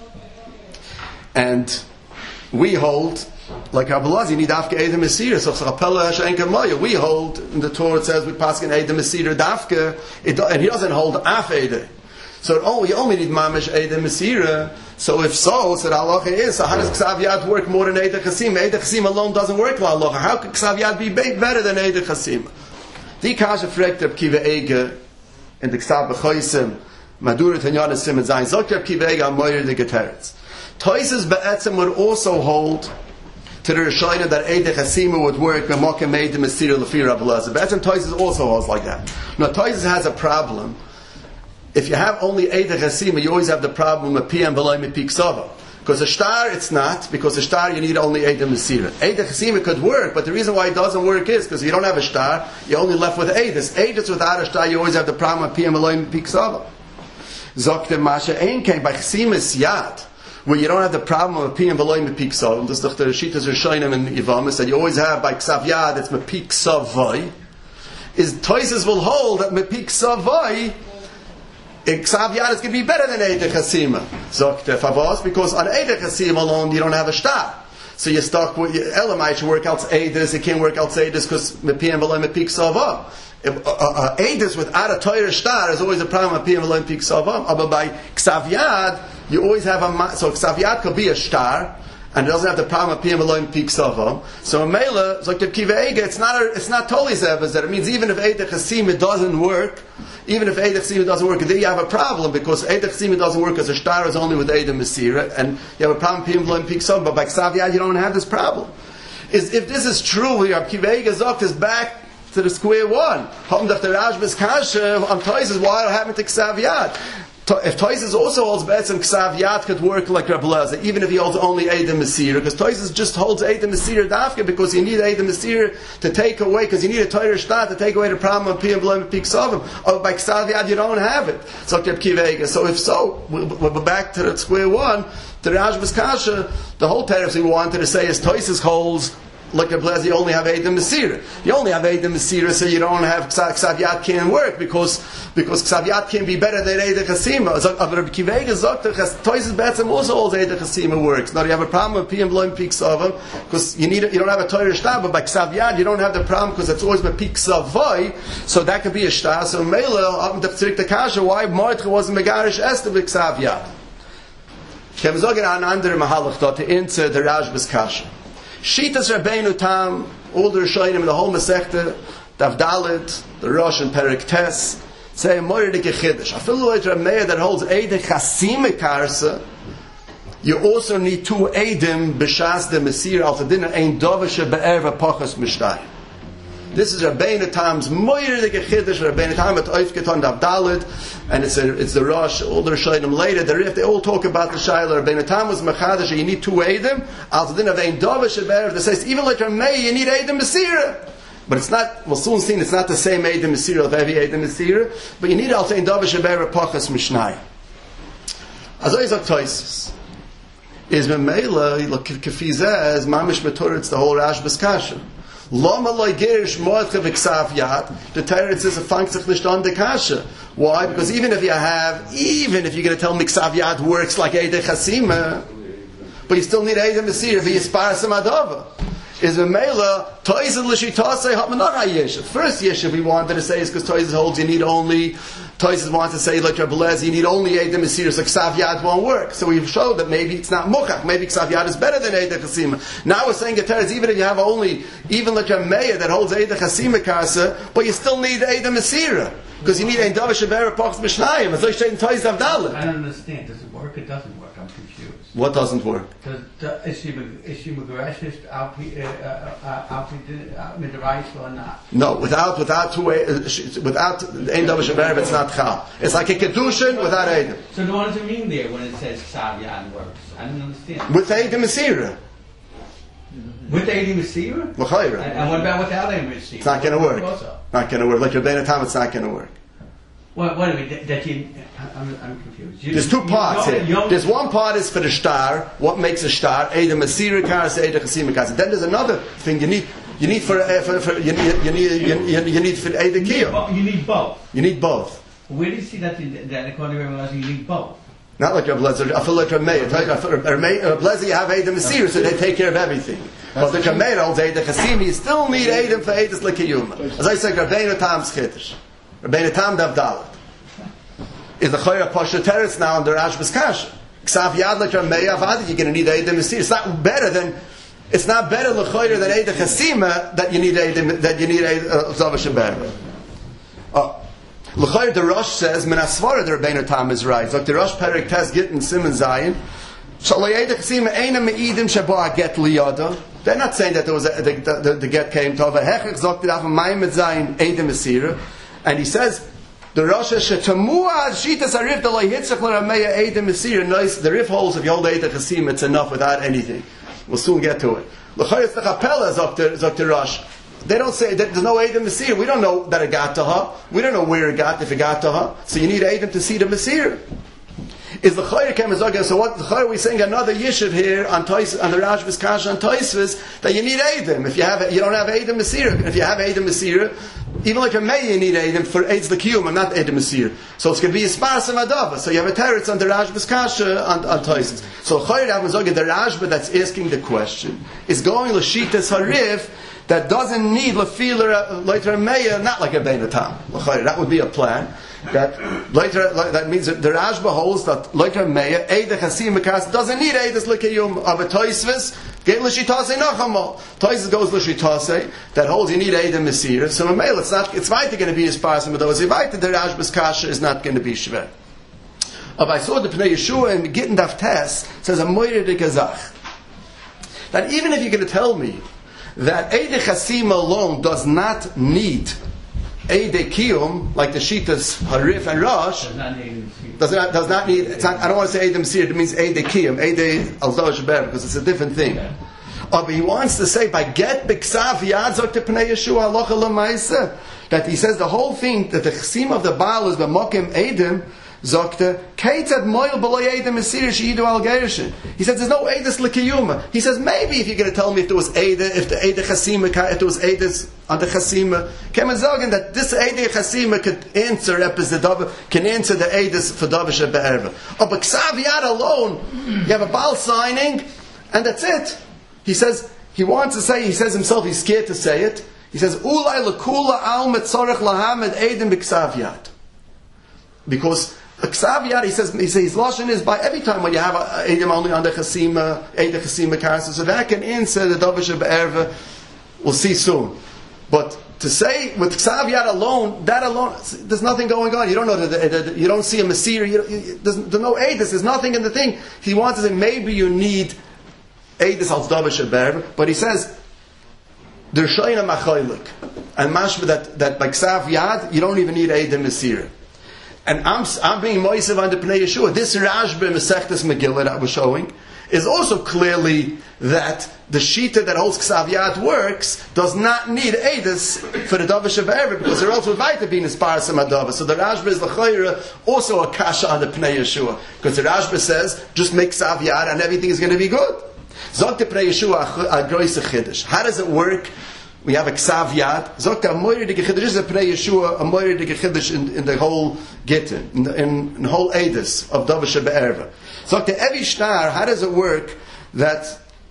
And we hold like Rabbi Eliezer, you need Dafke Eidem Mesira. So Chapela Hashenka Maya. We hold in the Torah it says we pass in Eidem Mesira Dafke, and he doesn't hold Af Eidem. So you only need Mamish Eidem Mesira. So if so the halacha is, so how does Ksav Yad work more than Eideh Chasim? Eideh Chasim alone doesn't work la halacha. How could Ksav Yad be better than Eideh Chasim? Die Kasha fragt Reb Kiva Eger in the Ksav B'Choysim Madura Tanyana Simen Zayin Zok Reb Kiva Eger Amoyer de Geteretz. Toises Be'etzem would also hold to the Rishonim that Eideh Chasim would work when Mokem Eideh Mesira Lefi Rabbi Eliezer. Be'etzem Toises also holds like that. Now Toises has a problem. If you have only Eideh Chasim, you always have the problem with PM V'loi Mipik Sava. Because a star, it's not. Because a star, you need only Eideh Mesira. Eideh Chasim could work, but the reason why it doesn't work is because you don't have a star, you're only left with Eideh. Eideh without a star, you always have the problem with PM V'loi Mipik Sava. Zokte Masha Ein Kein by Chasimis Yad, where you don't have the problem of PM V'loi Mipik Sava. That's the Shitas Rishonim and Yivamis that you always have by Ksav Yad, it's Mipik Savai. Is Toises will hold that Mipik Savai Ksav Yad is going to be better than Eideh Chasima. Sagt der Favos, because on Eideh Chasima alone you don't have a star. So you're stuck with Elamite to work out Eidos. You can't work out Eidos because Mepiyam V'Loim Mepik Sava. Eidos without a Torah star is always a problem. Mepiyam V'Loim Mepik Sava. But by Ksav Yad, you always have so Ksav Yad could be a star, and it doesn't have the problem of Piyam V'Loim Mepik Sava. So in Mela, it's like the Kiva Eiga. It's not totally Zebas. That it means even if Eideh Chasima doesn't work. Even if Eideh Chasima doesn't work, there you have a problem, because Eideh Chasima doesn't work because a star is only with Eideh Mesira, and you have a problem with Piyam V'Loim Mepik Sava, but by Ksav Yad you don't have this problem. If this is true, Rabbi Kiva Eiga Zokt is back to the square one. Hom Daf the Rashbas Kasha on Toises, why happened to Ksav Yad? If Toises also holds Betzim, Ksav Yad could work like Rabbi Lezer, even if he holds only Eideh Mesira, because Toises just holds Eideh Mesira Dafka, because you need Eideh Mesira to take away, because you need a Torah Shtat to take away the problem of Piyam V'Loim Mepik Sava. Oh, by Ksav Yad you don't have it. So if so, we're back to the square one. The Rashbas Kasha, the whole Teres we wanted to say is Toises holds like a blaz, you only have Eideh Mesira. You only have Eideh Mesira, so you don't have Ksav Yad can't work, because Ksav Yad can be better than Eideh Chasima. Aber Rabbi Kiva Eiga sagt, Toises Betzim also holds Eideh Chasima works. Now you have a problem with Piyam V'Loim Mepik Sava, because you don't have a Torah Shtar, but by Ksav Yad you don't have the problem, because it's always Mepik Savai, so that could be a Shtar. So Mela, the Kasha, why Mordechai wasn't Megarish Esther with Ksav Yad? Kem sagen an andere Mahalach dort to answer the Rashbas Kasha. Shitas Rabbeinu Tam, all the Rishonim, the whole Masechta, Daf Dalet, the Rosh and Perek Tes, say a more like a Chiddush. I feel like a mayor that holds Eideh Chasima Karsa, you also need two Eidim b'shas the Mesir al Tadina ein Dovashe be'erva Pachas Mishtayim. This is Rabbeinu Tam's moyer like a Chiddush. Rabbeinu Tam at Oifketon Daf Dalet, and it's the Rosh, all the Rishonim later. They all talk about the Shaila. Rabbeinu Tam was Mechadash. You need two Eidim. Al Tadina vein Dovashe be'erva. That says even like Ramei, you need Eidim Mesira. But it's not, we'll soon see, it's not the same Eideh Mesira of heavy Eideh Mesira, but you need also in Dovah Sheber Pachas Mishnai. As I say, Toises is Memela, look, Kefizeh, is Mamish Metur, it's the whole Rashbas Kasha. Lama loy gerish Mordechai v'Ksav Yad, the Teretz is a function nicht on the Kasha. Why? Because even if you're going to tell me Ksav Yad works like Eideh Chasima, but you still need Eideh Mesira, v'yispar Samadova. Is a mela Toises l'shitase hatmanach hayeshiv. First yeshiv we wanted to say is because Toises holds you need only. Toises wants to say like Rabbi Lezer you need only Eideh Mesira, so Ksav Yad won't work. So we've showed that maybe it's not muchach. Maybe Ksav Yad is better than Eideh Chasima. Now we're saying Geteres even if you have only like a mayor that holds Eideh Chasima kasa, but you still need Eideh Mesira because you need a Dovah Sheber Pachas Mishnayim. As I say in Toises Avdalah. I don't understand. Does it work? It doesn't work. I'm confused. What doesn't work? Is she Megareshist Midrash or not? No, without Ein Dovah Sheber, it's not Chal. It's like a Kedushin without Eidem. So what does it mean there when it says Ksav Yad works? I don't understand. With Eidem Mesira. With Eidem Mesira? L'chayra. And what about without Eidem Mesira? It's not going to work. Not going to work. Like Rabbeinu Tam, it's not going to work. Wait a minute. I'm confused. There's two parts here. There's one part is for the star. What makes a star? Eideh Mesira Karas, Eideh Chasima Karas. Then there's another thing you need for Eideh Kiyah. You need both. You need both. Where do you see that according to Rabbi Lezer you need both? Not like Rabbi Lezer. I feel like Rabbi Meir. Rabbi Lezer you have Eideh Mesira, so they take care of everything. But the Rabbi Meir holds Eideh Chasima. You still need Eideh for Eideh L'Kiyuma. As I said, Rabbeinu Tam's Chiddush. Rabbeinu Tam Daf Dalet. Is the Chayra Pasha Teretz now under Rashbas Kasha. Ksav Yad like Ramei Avad, you're going to need Eideh Mesira. It's not better l'chayra than Eideh Chasima that you need Dovah Sheber. L'chayra the Rosh says Menasvara the Rabbeinu Tam is right. Like the Rosh Perek Tes Gittin Simon Zayin. Shalei Eideh Chasima Eina Meidim Sheba Get Liyada. They're not saying that there was the get came to Hechach Zok B'Daf Maimed Zayin Eideh Mesira, and he says. The Rosh Shetamua Shitas Arif Dalai Hitzach L'Rameya Eideh Mesira. Nice. The Rif holds if you hold Eideh Chasima, it's enough without anything. We'll soon get to it. L'chayis the Chapela Zok Rosh. They don't say that there's no Eideh Mesira. We don't know that it got to her. We don't know where it got if it got to her. So you need Eideh to see the Mesira. Is the Chayr came as again? So what the Chayr we saying another yishuv here on the Rashbas Kasha on Toisves that you need Eidem. If you don't have Eidem Mesira, if you have Eidem Mesira, Even like a Meir, you need Eidim for Eids L'Kiyum, and not Eidim Masir. So it's going to be a Sparsim Adava. So you have a teretz on the Rashba's Kasha on Toises. So Chayr Avazog, the Rashba that's asking the question, is going L'Shitas Harif that doesn't need L'Filer, later Meir, not like a Beinatam. That would be a plan. That means that the Rashba holds that later Meir, Eideh Chasim Mekas, doesn't need Eides L'Kiyum of a Toisves. Get l'shitase nachamal. Toises goes l'shitase that holds you need Eidem Mesira. So a male, it's weiter going to be as parsim, but those weiter the Rashba's kasha is not going to be shver. But I saw the Pnei Yeshua and Gittin Daf Tes says a moire de gazach that even if you're going to tell me that Eideh Chasim alone does not need Eideh Kiyum like the Shitas Harif and Rosh does not need. It's not, I don't want to say Eideh Mesir. It means Eideh Kiyum, Eideh Al Zosh Ber, because it's a different thing. But he wants to say by get b'ksav yad zok te Pnei Yeshua halacha l'maisa that he says the whole thing that the chsim of the Baal is b'mokim Eidim zokte keitzad moil b'loy Eideh Mesir she'idu al gerishin. He says there's no Eideh l'kiyuma. He says maybe if you're going to tell me if there was Eideh, if the Eideh Chasima, if there was Eideh on the Chasima, Kemazogan that this Eideh Chasima could answer can answer the Eideh for Davish Be'erva. Oh, but Ksav Yad alone, you have a Baal signing, and that's it. He says, he wants to say, he says himself, he's scared to say it. He says, Ulai l'kula al metzorech lahamed Eidim b'Ksav Yad. Because Ksav Yad, he says his lashon is by every time when you have Eidim only on the Chasima, Eideh Chasima Karsa, so that can answer the Davish Be'erva. We'll see soon. But to say with Ksav Yad alone, that alone, there's nothing going on. You don't know you don't see a Masir. There's no Eidus. There's nothing in the thing. He wants to say maybe you need Eidus al Davish Be'erva, but he says there's Shayna Machoilik and Mashma that by Ksav Yad you don't even need Eidim Masir. And I'm being moisev on the Pnei Yeshua. This Rashba Masechtas Megillah that we're showing is also clearly that the Shita that holds Ksav Yad works does not need Eidus for the Davish Be'erva because they're also weiter being as Parasam Adava. So the Rashba is l'chayra also a kasha on the Pnei Yeshua because the Rashba says just make Ksav Yad and everything is going to be good. Zog the Pnei Yeshua a groise chiddush. How does it work? We have a Ksav Yad. Zog a moire de chiddush is a Pnei Yeshua a moire de chiddush in the whole Gittin in the whole Eidus of Davish Be'erva. Zog the Evi Shtar. How does it work that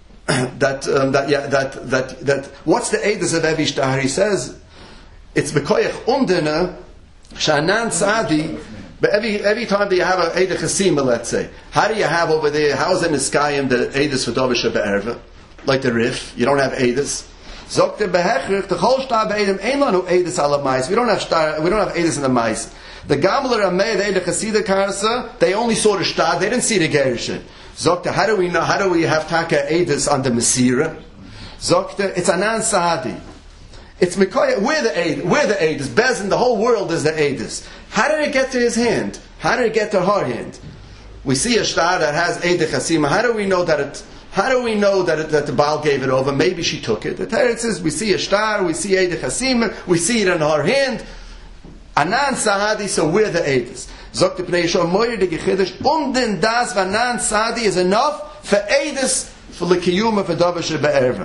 what's the Eidus of Evi Shtar? He says it's Bekoyach Undina Shanan Sadi. But every time that you have an Eideh Chasima, let's say, how do you have over there? How is in the sky in the Eidus for Davish Be'erva? Like the Rif, you don't have Eidus. Zokte behechrich the whole shtar be'edim ein lanu Eidus ala mais. We don't have Eidus in the mais. The Gamler Amei the Eideh Chasida Karsa, they only saw the shtar, they didn't see the Gerishin. Zokte, how do we know? How do we have Taka Eidus on the Mesira? Zokte, it's Anan Sahadi. It's Mikoya, we're the Eidus. Bezin, the whole world is the Eidus. How did it get to his hand? How did it get to her hand? We see a shtar that has Eideh Chasima. How do we know that the Baal gave it over? Maybe she took it. The Torah says we see a shtar, we see Eideh Chasima, we see it in her hand. Anan Sahadi, so we're the Eidus. Zok the Pnei Yeshua moyer de gechidish unden das v'anan Sahadi is enough for Eidus for the kiyuma for Davish Be'erva.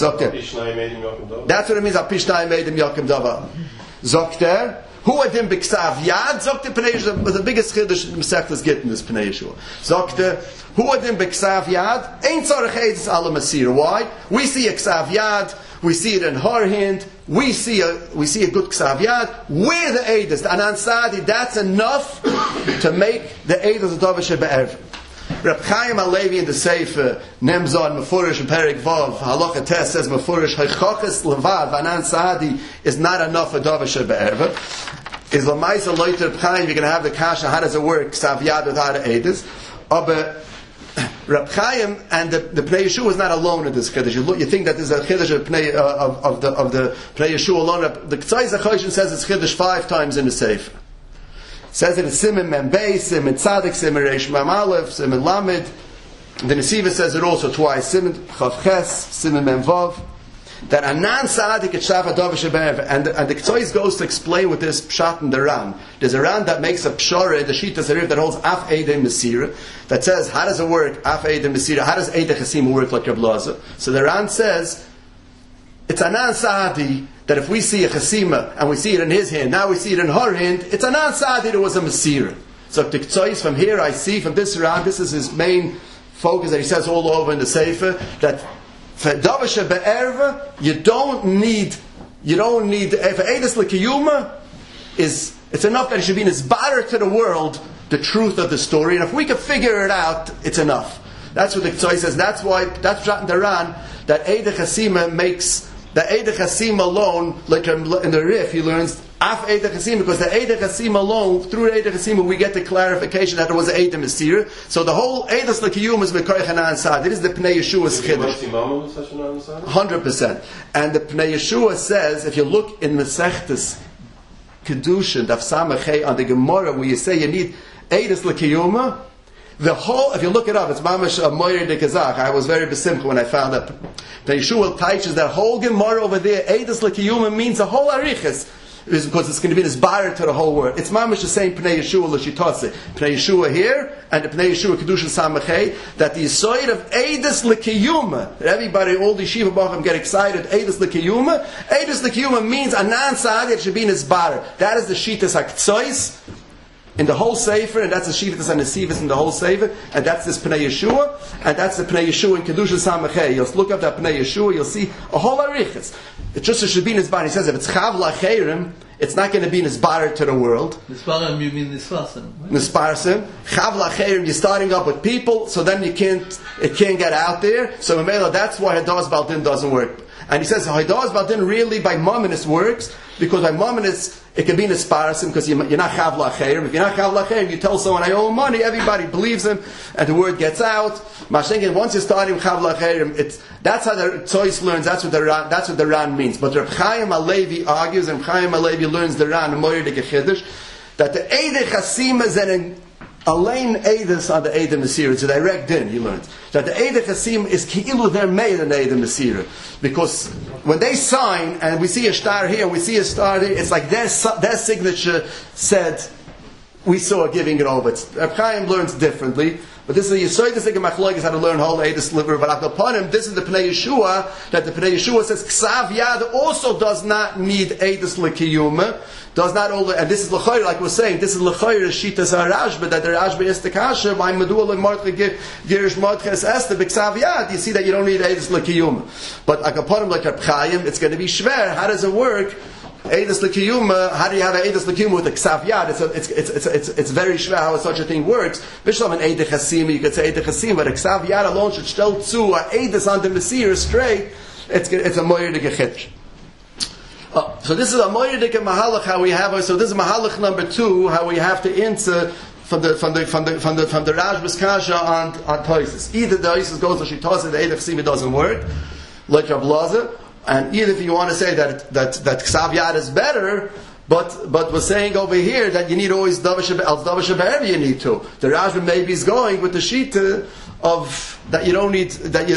Zok that's what it means. Apishnai made him Yakim Dava. Zok there. Who adim b'ksav yad? Zok the Pnei Yeshua. The biggest chiddush in the Masechtas Gittin is Pnei Yeshua. Zok there. Who adim b'ksav yad? Ain't tzarech Eidus ala Masir. Why? We see a ksav yad. We see it in her hand. We see a good ksav yad. We're the Eidus. The Anan Sadi. That's enough to make the Eidus of Davish Be'erva. Reb Chaim Halevi in the Sefer Nemzon Mefurish and Perek Vav Halacha Tes says Mefurish Haychachas Levad Vanan Saadi is not enough for Davish Be'erva. Is Lamaisa Loiter Reb Chaim, you're going to have the kasha. How does it work? Ksav Yad without Eidus. But Reb Chaim and the Pnei Yeshua is not alone in this chiddush. You think that there's a chiddush of the Pnei Yeshua alone. The K'tzai Zachoshin says it's chiddush 5 times in the Sefer. Says it in Simen Mem Beis, Simen Tzadik, Simen Reish Mem Aleph, Simen Lamed. The Nesiva says it also twice. Simen Chav Ches, Simen Mem Vav. That Anan Sa'adik et Shafa Davish Be'erva. And the K'tzois goes to explain with this Pshat in the Ran. There's a Ran that makes a Pshore, the Shita Zerif that holds Af Eideh Mesira. That says, how does it work? Af Eideh Mesira. How does Eideh Chasim work like Rav Laza? So the Ran says, it's Anan Sa'adi that if we see a chasima and we see it in his hand, now we see it in her hand, it's a non-sadi, it was a mesira. So the Ktsois from here, I see from this around, this is his main focus that he says all over in the Sefer, that for Davasha Be'erva, you don't need, for Eidos L'Kiyuma, it's enough that it should be in his batter to the world, the truth of the story, and if we can figure it out, it's enough. That's what the Ktsois says, that's Pshat in the Ran, that Eideh Chasima makes, the Eideh Chasim alone, like in the Rif, he learns Af Eideh Chasim, because the Eideh Chasim alone, through Eideh Chasim, we get the clarification that there was an Eideh Mesir. So the whole Eidos L'Kiyum is Mekoich Hanan Sad. It is the Pnei Yeshua's Chiddush. 100%. And the Pnei Yeshua says, if you look in Masechtas Kedushin, Daf Samachei, on the Gemara, where you say you need Eidos L'Kiyuma, the whole, if you look it up, it's Mamash Moyer de Kazakh. I was very besimcha when I found that the Yeshua teaches that whole Gemara over there, Eidos L'Kiyuma, means the whole Arichas, is because it's going to be this bar to the whole world. It's Mamash the same Pnei Yeshua L'Shitase. Pnei Yeshua here, and the Pnei Yeshua Kedushin Samachei, that the Yisoid of Eidos L'Kiyuma, that everybody, all the Yeshiva Bacham get excited, Eidos L'Kiyuma means a non-sadi, it should be in his bar. That is the Shitas HaKtsois, in the whole Sefer, and that's the Shitas and the Sivas in the whole Sefer, and that's this Pnei Yeshua, and that's the Pnei Yeshua in Kedusha Samachei. You'll look up that Pnei Yeshua, you'll see a whole arichas. It just should be in his bar. He says if it's Chav L'Acheirim, it's not going to be in his bar to the world. Nisparim, you mean Nispasim? Nisparsim. Chav L'Acheirim, you're starting up with people, so then it can't get out there. So that's why Hadas Baldin doesn't work. And he says Hadas Baldin really by Mominus works, because by Mominus it can be in Nisparasim, because you're not Chav L'Acheirim. If you're not Chav L'Acheirim, you tell someone I owe money, everybody believes him, and the word gets out. Mashenkin, once you're starting Chav L'Acheirim, that's how the Tzois learns, that's what the Ran means. But Reb Chaim Alevi argues, and Chaim Alevi learns the Ran, Moyer de Gechidish, that the Eideh Chasim is an Alain Eidos on the Eideh Mesira. It's a direct din, he learns. That the Eideh Chasim is Ki'ilu, they're made in Eideh Mesira. Because when they sign, and we see a star here, and we see a star there, it's like their signature said, we saw giving it over. Reb Chaim learns differently. But this is the Yisoid, this is Machlokes, how to learn whole Eidos liver. But upon him, this is the Pnei Yeshua, that the Pnei Yeshua says, Ksav Yad also does not need Eidos L'Kiyuma, does not all, and this is L'chayr, like we're saying, this is L'chayr, Shitas HaRashba, that the Rashba is the Kasha, by Medua L'Mordche Girish Mordche Es Esther, B'Ksav Yad, you see that you don't need Eidos L'Kiyuma. But like upon him, like Reb Chaim, it's going to be shver. How does it work? Eidos L'Kiyuma, how do you have an Eidos L'Kiyuma with a Ksav Yad? It's very shver how such a thing works. Bishlam an Eideh Chasim, you could say Eideh Chasim, but a Ksav Yad alone should still to a Eidos on the Mesir straight. It's a Moyer de Gechidish. So this is a Moyer de Mahalach how we have. So this is Mahalach number 2, how we have to answer from the Rashba's Kasha on Toises. Either the Toises goes to Shitose, the Eideh Chasim, it doesn't work, like Rav Lazar. And either if you want to say that Ksav Yad is better, but we're saying over here that you need always Davasha Be'er, you need to. The Rashba maybe is going with the Shita of that you don't need that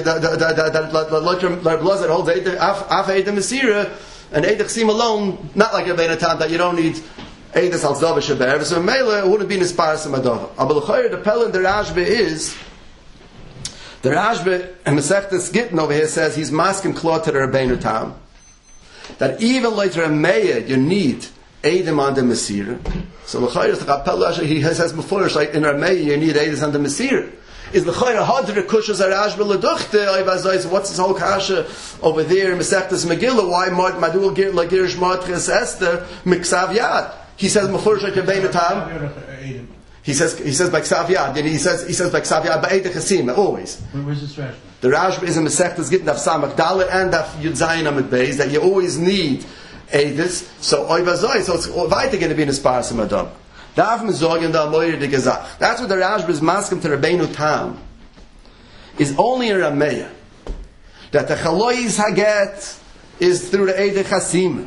like Blazer holds Af Eideh Mesira and Eideh Chasim alone, not like a Beinatam that you don't need Eidos al Davasha Be'er. So Mela it wouldn't be Nisparas Madava. Abel Chayr the Pell in the Rashba is. The Rashba and Masechtas Gittin over here says he's masking klot to the Rabbeinu Tam that even later in Meir you need Eidim on the Mesira. So l'chayr the Kapel he says before like in Meir you need Eidim on the Mesira. Is l'chayr hadre kushas Rashba leduchte? What's this whole kasha over there in Masechtas Megillah? Why Madul Girish Mordches Esther Miksav Yad? He says before like Rabbeinu Tam. He says by Ksav Yad, and he says by Ksav Yad by Eideh Chasim always. Where's this Rashba? The Rashba is in Masechtas Gittin Daf Samach Dalet and Daf Yud Zayin Amid Beis that you always need Eidos. So Oivazoi, so it's weiter going to be in his Parsim Adam. Darf man sorgen da Moyer de Gezach. That's what the Rashba is masking to Rabbeinu Tam. Is only in Rameya that the Chalois Haget is through the Eideh Chasim.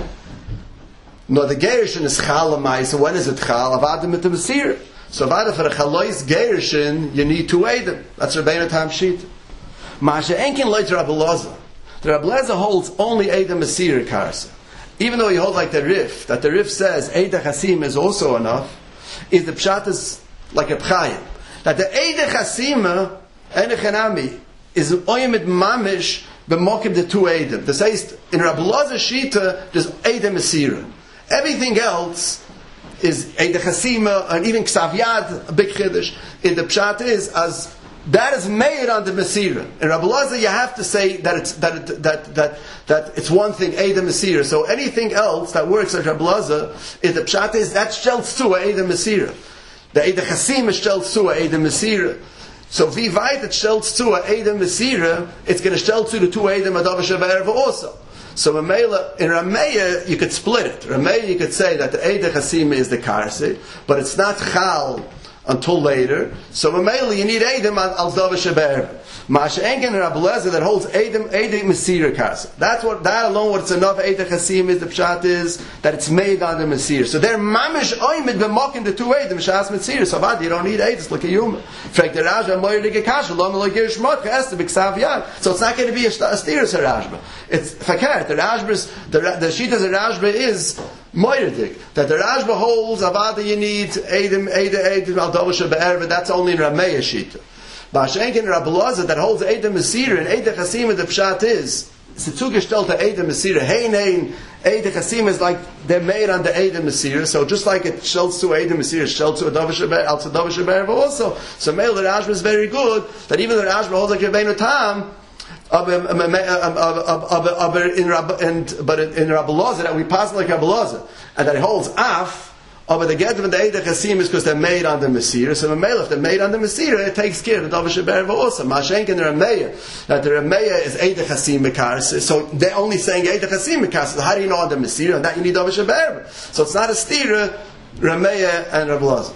No, the Gerishin is Chalamai, so when is it Chal? Avadim mit the Mesir. So Avadim for the Chalois Gerishin, you need 2 Eidim. That's Rabbeinu Tam Shit. Masha Enkin Leit Rabbi Loza. The Rabbi Loza holds only Eidim Mesir Karsa. Even though he holds like the Rif, that the Rif says Eideh Chasim is also enough, is the Pshat is like a Pchayim. That the Eideh Chasim, Enechanami, is Oyemid Mamish, b'mokim the two Eidim. The says in Rabbi Elazar Shita there's Eidim Mesira. Everything else is Eidei Chasima and even Ksav Yad, a big chiddush. In the pshat is as that is made on the Mesira. In Rabbi Elazar, you have to say that it's one thing, Eidei Mesira. So anything else that works like Rabbi Elazar, in the pshat is that shtel tzua Eidei Mesira. The Eidei Chasima shtel tzua Eidei Mesira. So vivayt it shtel tzua Eidei Mesira, it's going to shtel tzua the two Eidei Adav Shabbat also. So in Rameya, you could split it. Rameya, you could say that the Eidei Chasima is the Karsi, but it's not Chal until later. So Rameya, you need Eidim al Davar Sheber. Masha Engen and Rabbi Elazar that holds Eidim Mesira Karsi. That alone, what's enough Eidei Chasima is the pshat is that it's made on the Mesira. So they're mamish oimid b'mokin the two Eidim Shas Mesira. So bad, you don't need Eidim. Look at Yuma. Frek the Rajba Moyer Dige Kasha Lom Lo Girish Motcha has to be Ksav Yad. So it's not going to be a stiris Rajba. It's fakir. The Rajba's the Shita's Rajba is Moiridik. That the Rajba holds Avada you need Eidim al Davar Sheber. That's only in Rameya Shita. Ba'ashenkin Rabbi Elazar that holds Eidei Mesira and Eidei Chasima the pshat is Sitzug gestellt to Eidei Mesira. Heinein Eidei Chasima is like they're made on the Eidei Mesira. So just like it shells to Eidei Mesira, shells to a Davar Sheber, al to Davar Sheber also. So Meil the Rajba is very good that even the Rajba holds like Rebbeinu Tam. But in Rabbi Elazar that we pass like Rabbi Elazar and that it holds Af. But the get of the Eidei Chasim is because they're made on the Mesira. So if they're made on the Mesira, it takes care of the Davar Sheber also. Mashenk and the Rameya that the Rameya is Eidei Chasim Mekars. So they're only saying Eidei Chasim Mekars. So how do you know on the Mesira? And that you need Davar Sheber. So it's not a stira Rameya and Rabbi Elazar.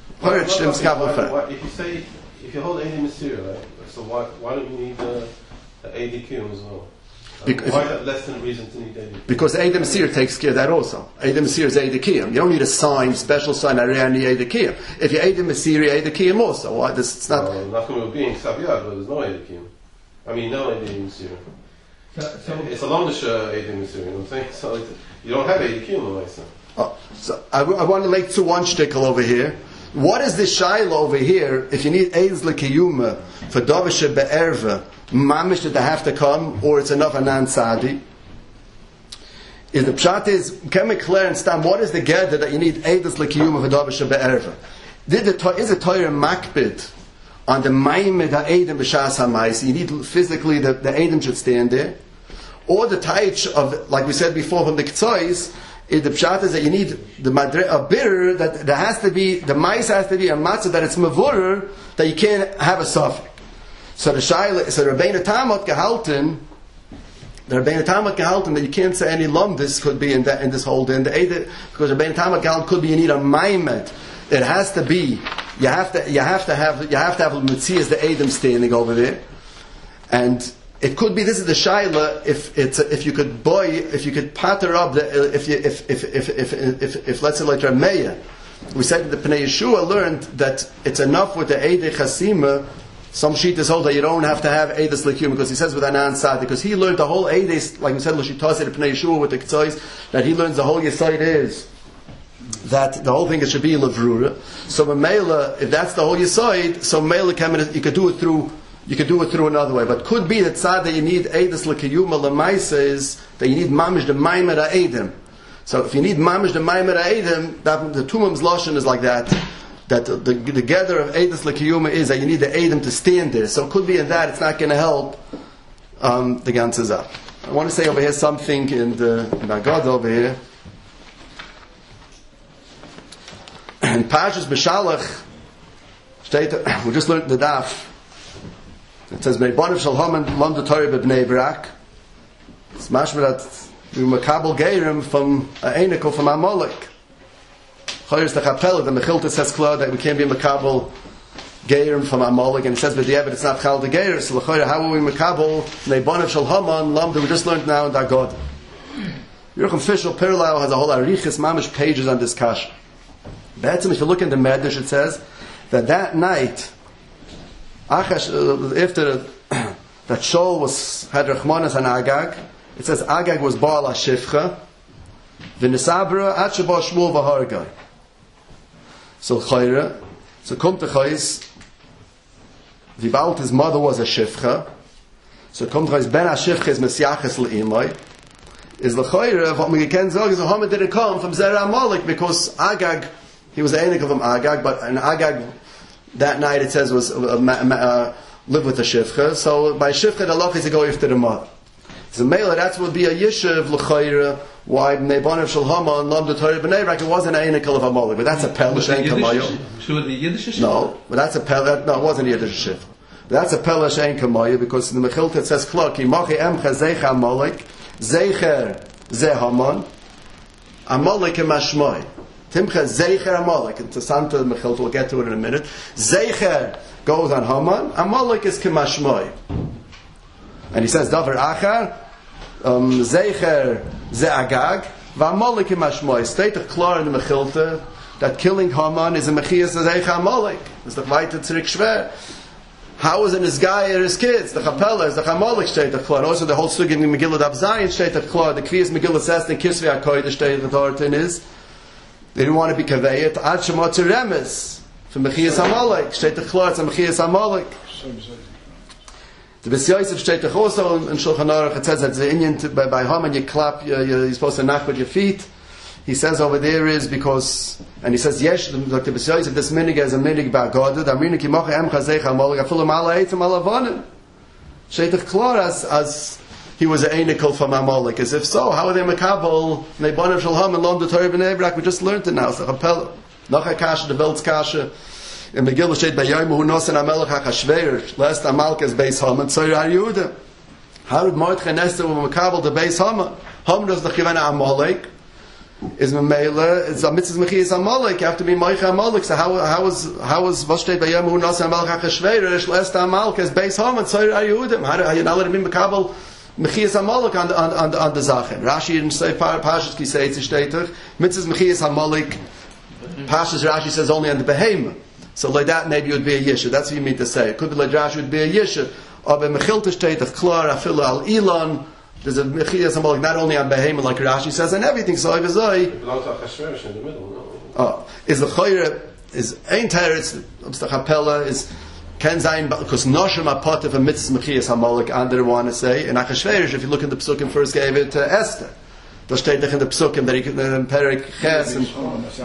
If you hold Eidei Mesira, right? So why don't you need the Eidei Kiyum as well? Why is that less than a reason to need Eidei? Because Eidei Mesira takes care of that also. Eidei Mesira is Eidei Kiyum. You don't need a sign, special sign, Ariani Eidei Kiyum. If you Eidei Mesira, Eidei Kiyum also. Why? It's not. Not going to be in Ksav Yad, but there's no Eidei Kiyum. I mean, no Eidei Mesira. It's a longish Eidei Mesira, you know what I'm saying? So you don't have Eidei Kiyum, myself. So I want to lay to one shtickle over here. What is the shaila over here? If you need Eidei L'Kiyuma for Davar Shebe'erva, mamish that they have to come, or it's enough anan sadi. If the pshat is, can we clear and stand? What is the gather that you need Eidos L'Kiyuma for Davar Shebe'erva? Is a Torah makbid on the maimed ha'edim b'shas ha'mais? You need physically the edim should stand there, or the taich of, like we said before from the Ktsois. The pshat is that you need a bitter that there has to be the mais has to be a matzah that it's mavur that you can't have a suffix. So the shaila, so Rabbeinu Tamot gehalten, that you can't say any lumdis could be in this whole din. Because Rabbeinu Tamot gehalten could be you need a maimed. It has to be you have to have mitzias the edim standing over there, and it could be this is the shaila if you could patter up if let's say like Rameya, we said that the Pnei Yeshua learned that it's enough with the Eidei Chasima. Some sheetas hold that you don't have to have Eidos L'Kiyum because he says with Anan Sad because he learned the whole Eidos, like we said L'Shitaz the Pnei Yeshua with the Ktsois, that he learns the whole Yesod is that the whole thing should be Levrura. So Mela, if that's the whole Yesod, so Mela you could do it through another way. But could be that Sad that you need Eidos L'Kiyum L'Maisa is that you need Mamish the Maimed Ha'edim. So if you need Mamish the Maimed Ha'edim, the Tumim's Lashon is like that. That the gather of Eidos L'Kiyuma is that you need the Eidim to stand there. So it could be in that it's not going to help the ganze Zah. I want to say over here something in Agad over here. In Parshas B'Shalach, we just learned the daf. It says, "Meibanav shel Haman lamdu Torah b'Bnei Brak." It's mashma that we makabel geirim from Einiko from Amalek. Chayers the Chapel, the Mechilta says clear that we can't be makabel geirim from Amalek, and it says, "But the it's not chal the geir." So how are we makabel Meibanav shel Haman lamdu? We just learned now in Dagod. Yerucham Fishel Pirlau has a whole arichis mamish pages on this kasha. Be'etzim, if you look in the Medrash, it says that night, after that Shaul had Rachmanas and Agag, it says Agag was Baal HaShifcha, v'nisabra at sheba Shmuel v'hargai. So Chayra, so come to Chayis, Vibalt, his mother was a Shifcha, So kommt raus, Ben HaShifcha is Mesiaches Le'imoi, is L'choyre, what we can say is the Haman didn't come from Zerah Amalek, because Agag, he was the Einik of him Agag, but an Agag, that night it says was lived with the Shifcha, so by Shifcha the Loch is to go after the mother. So Mela, that would be a Yishuv L'choyre, why Bnei Banav Shel Haman, Lam the Torah Bnei Brak, it wasn't an Einik of Amalek, but that's a Pel, Shein Kamayo. Should the Yiddish Shifcha? No, but that's a Pel, no, it wasn't a Yiddish Shifcha. That's a Pel Shein Kamayo, because in the Mechilta it says, Klok, Imachi Emcha Zeicha Amalek, Zeicher Ze Haman, Amalek Mashmoi. Timcha Zeicher Amalek. And to Santa Mechilta, we'll get to it in a minute. Zeicher goes on Haman, Amalek is Kemashmoi. And he says, Davar Achar, Zeicher Ze Agag, V'Amalek Kemashmoi. State of Klar in the Mechilta that killing Haman is a Mechias Zeicher Amalek. It's the Weite Tzirik Shver. How is it his guy or his kids? The Chapella is the Chamolik state of Klor. Also the whole sugin in the Megillah Daf Zayin state of Klor. The Kriyas Megillah says in Kisvei HaKodesh state of Torah is they didn't want to be Kaveyet. Ad Shemot Remes from Mechias Amalek state of Klor. It's a Mechias Amalek. The Bes Yosef state of also in Shulchan Aruch. It says that the Indian by Haman you clap. You're supposed to knock with your feet. He says over there is because, and he says, yes, Dr. Bes Yosef, this minig is a minig ba'agodah, da minig kimoche em chazech amalek, afilu ma'ala eitzim alavonim. Sheitach klar as he was an einikal from Amalek, as if so, how are they makabel, neibonim shel Haman, lom de Torah b'nei Brak, we just learned it now, so chapel, noch ha-kasha, the Welt's kasha, in Megillah sheit b'yoyim hu nosen amelech ha-chashveir, lest Amalek is beis Haman, tzoyr ha-Yehuda. How did Mordechai and Esther were makabel the beis Haman? Haman was the chivana Amalek, is Mamela, it's a mitzvah Mechias Amalek, you have to be Moicha Amalek, so how was Vashtet Bayam Hu Nasa Amalek HaChashveirish, lest Amalek as Beis Haman, Tzoyr HaYehudim, how you not let him be Makabel Mechias Amalek on the Zachen. Rashi didn't say, Pashas Ki say it's Shteitach, mitzvah Mechias Amalek, Pashas Rashi says only on the Behemoth, so like that maybe it would be a Yisha, that's what you mean to say, it could be like Rashi would be a Yisha, or by Mechilta Shteitach, Klar, Afila Al Elon, there's a Mechias Amalek not only on Behemoth like Rashi says and everything. So it belongs to Achashverosh in the middle. No. Is the Choyre is Ein Teretz the Chapella is Ken Zayin because Noshim Apotif a Mitzvah Mechias Amalek under want to say in Achashverosh. If you look in the Psukim first gave it to Esther. Da steht in the Psukim that he in Perek Ches and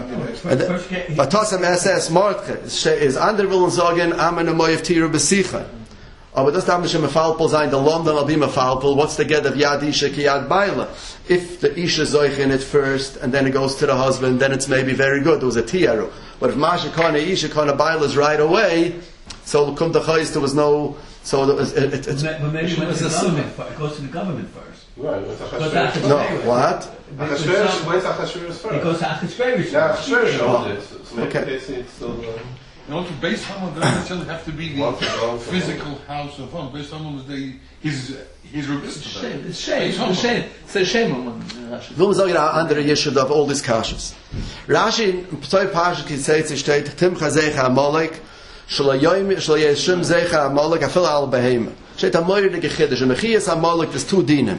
Batosam SS Mordechai is under willen sagen Amen Moyev Tiru Besicha. Aber das darf nicht immer Falpel sein, der London will be immer Falpel. What's the get of Yad Isha ki Yad Baila? If the Isha zoich in it first, and then it goes to the husband, then it's maybe very good. There was a tiaru. But if Masha Kana Isha Kana Baila is right away, so come the Chayz, there was no, so it's... But maybe it was assuming, it goes to the government first. Right, what's Achashverosh? No, what? Achashverosh, where's Achashverosh first? It goes to Achashverosh. Yeah, Achashverosh owns it. So maybe Okay. it's still... You know, to Beis Haman doesn't necessarily have to be the physical house of Haman. Beis Haman was his revisit. It's shame. It's a shame. We'll sagen eine andere Yeshud of all these kashas. Rashi, Ptoi Pashas ki Tzeit steht, Tim Chazecha Amalek, Shalayim Yeshim Zecha Amalek, Afil Al Behema. Steht a moire de Gechidish, and Mechias Amalek, there's two dinim.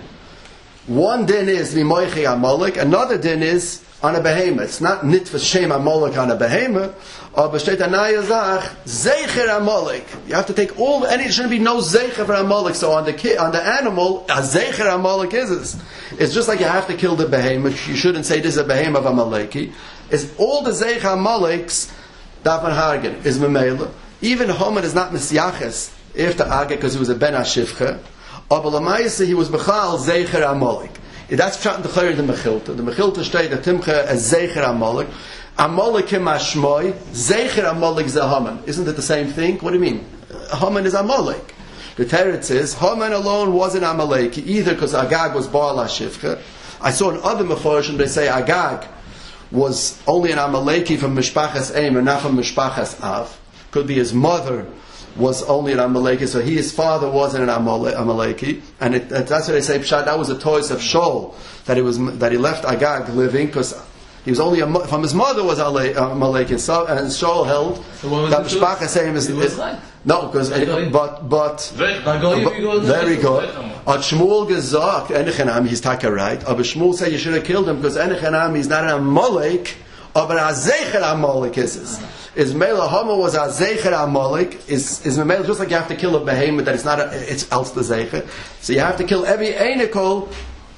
One din is Mimoichi Amalek, another din is on a behemoth. It's not nitva shem Amalek on a behemoth, but steht a naya zach zecher Amalek. You have to take all, and it shouldn't be no zecher for Amalek. So on the animal, a zecher Amalek is this. It's just like you have to kill the behemoth. You shouldn't say this is a behemoth of Amaleki. It's all the zecher Amaleks davan hargen is memela. Even Haman is not misyaches after Agag because he was a ben hashivcha. Aber l'mayse he was bechal zecher Amalek. That's pshat in the Chayr the Mechilta. The Mechilta state that Timcha as Zecher Amalek. Amalek Mashmoi, Zecher Amalek Zahaman. Isn't it the same thing? What do you mean? Haman is Amalek. The Teretz is, Haman alone wasn't Amalek, either because Agag was Baal HaShivcha. I saw in other Mephorshim they say Agag was only an Amaleki from Mishpachas Eim and not from Mishpachas Av. Could be his mother was only an Amaleki, so his father wasn't an Amaleki, and that's what they say. Pshat, that was a choice of Shaul that he left Agag living because he was only from his mother was Amaleki, and Shaul held that Mishpachas same is no because but very good. At Shmuel gesagt Enechanam he's taka right, but Shmuel said you should have killed him because Enechanam he's not an Amalek. Aber a Zecher Amalek is Mela Haman was a Zecher Amalek, is Mela just like you have to kill a behemoth that it's else the Zecher. So you have to kill every Einekol.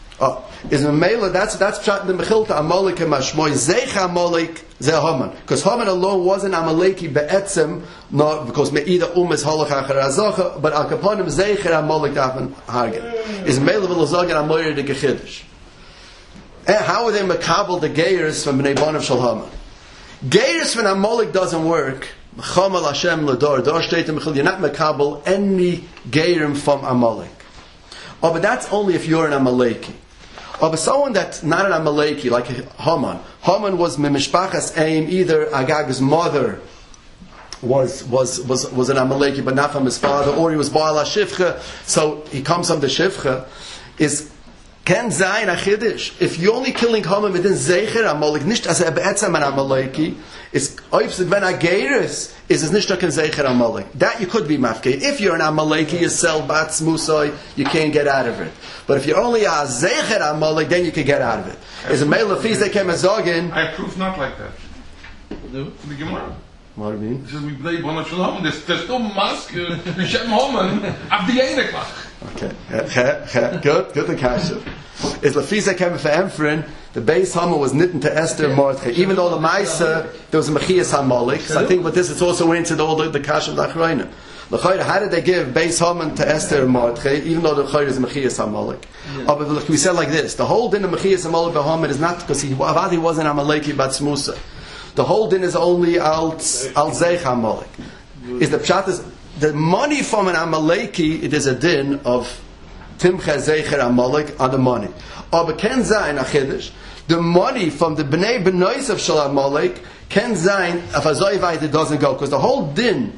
Is Mela, that's Pshat the Mechilta Amalek and Mashmoy Zecher Amalek Ze Haman. Because Haman alone wasn't Amaleki be'etzem, not because Me'ida Umes Halach Achar Azacha, but Al Kaponim Zecher Amalek Dafen Hargen. Is Mela V'Lozagan Amoyer de Gechidish. How are they makabel the Geiris from Bnei Banav Shel Haman? Geiris from Amalek doesn't work. Chamal Hashem Lador. You're not makabel any Geirim from Amalek. Oh, but that's only if you're an Amaleki. Oh, but someone that's not an Amaleki, like Haman. Haman was Mimishpachas Aim, either Agag's mother was an Amaleki, but not from his father, or he was Baal HaShivcha, so he comes from the Shivcha, is Ken Zayin Achidish. If you're only killing Haman within Zecher Amalek, nicht as be'etzem an Amaleki, is oifzid when Ageiris is nicht a Ken Zecher Amalek. That you could be mafkei. If you're an Amaleki, you sell Bats Musoi, you can't get out of it. But if you're only a Zecher Amalek, then you can get out of it. Is a male of they came as Zogin. I prove not like that. No. The Gemara. What do you mean? It says we play Banav Shel Haman. There's no mask. Hashem Haman of the Eineklach. Okay, good the kasha. Is Lafisa came for Emfrin, the base Haman was knitten to Esther and Mordechai. Even though the Maisa, there was a Mechias HaMalek. So I think with this, it's also into the kasha of the Achroina. How did they give base Haman to Esther and Mordechai, even though the Chayr is Mechias HaMalek? But we said like this, the whole din of Mechias HaMalek by Haman is not because he wasn't Amaleki but Smusa. The whole din is only al Zeich HaMalek. Is the pshat is the money from an Amaleki, it is a din of Timcha Zecher Amalek on the money. Aber Ken Zayin Achidish, the money from the Bnei Benois of Shal Amalek, Ken Zayin, if a Zoyvite it doesn't go, because the whole din,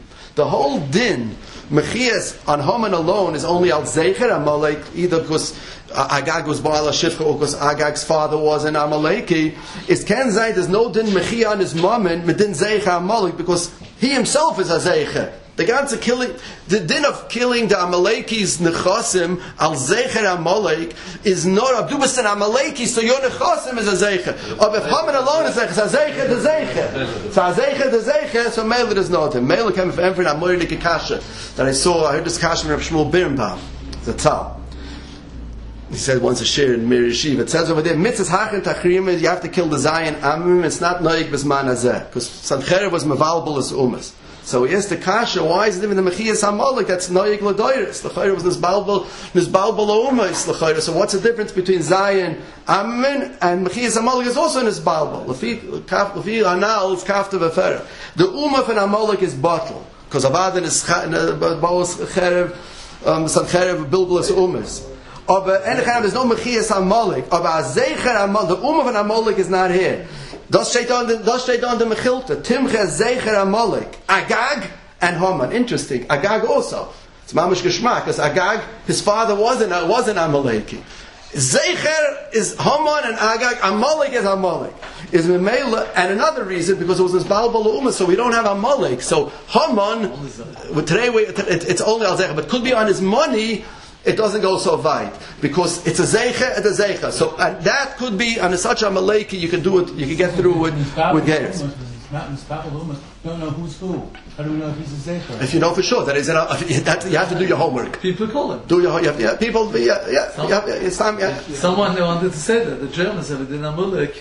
Mechias on Haman alone is only al Zecher Amalek, either because Agag was Baal HaShivcha or because Agag's father was an Amaleki. Is Ken Zayin, there's no din Mechia on his moment, Medin Zecher Amalek, because he himself is a Zecher. The ganze killing, the din of killing the Amalekis nechasim al zecher Amalek is not abdu b'sen Amaleki, so your nechasim is a zecher. Or if Haman alone is a zecher, the zecher. So a zecher, the zecher. So Mela does not him. Mela came from Emfrin Amoydik Kasha that I heard this Kasha from Rav Shmuel Birnbaum, the Tzal. He said once a shir in Mir Yeshiva. It says over there, mitzvahs hachin tachrim is you have to kill the Zayin Amim. It's not noik b'zman hazeh because Sancherev was mevalbul as umas. So he asked the kasha, why is it even the Mechias HaMalek? That's noyik l'doiris. The chayr was nisbalbal umas. The chayr. So what's the difference between Zayin Amim and Mechias HaMalek is also nisbalbal. Lefi anal is kafta v'ferah. The umah from Amalek is bottle because Avadan is baos cherev Sancherev bilbul as umas. Aber there's no Mechias HaMalek. Aber Zecher HaMalek, the Ummah of Amalek is not here. Das steht on the Mechilta. Timcha Zecher HaMalek. Agag and Haman. Interesting. Agag also. It's mamish geschmack because Agag, his father wasn't Amaleki. Zecher is Haman and Agag. Amalek is Amalek. Is Memela, and another reason because it was this Balbal Ummah, so we don't have Amalek. So Haman, today it's only al Zecher, but could be on his money. It doesn't go so wide because it's a zeicha and a zeicha. So that could be on such a maleki you can do it. You can get through with geirs. Don't know who's who. How do we know if he's a zeicha? If you know for sure that is you have to do your homework. People call him. Do your people. It's time. Yeah. Someone wanted to say that the Germans have it in Amalek.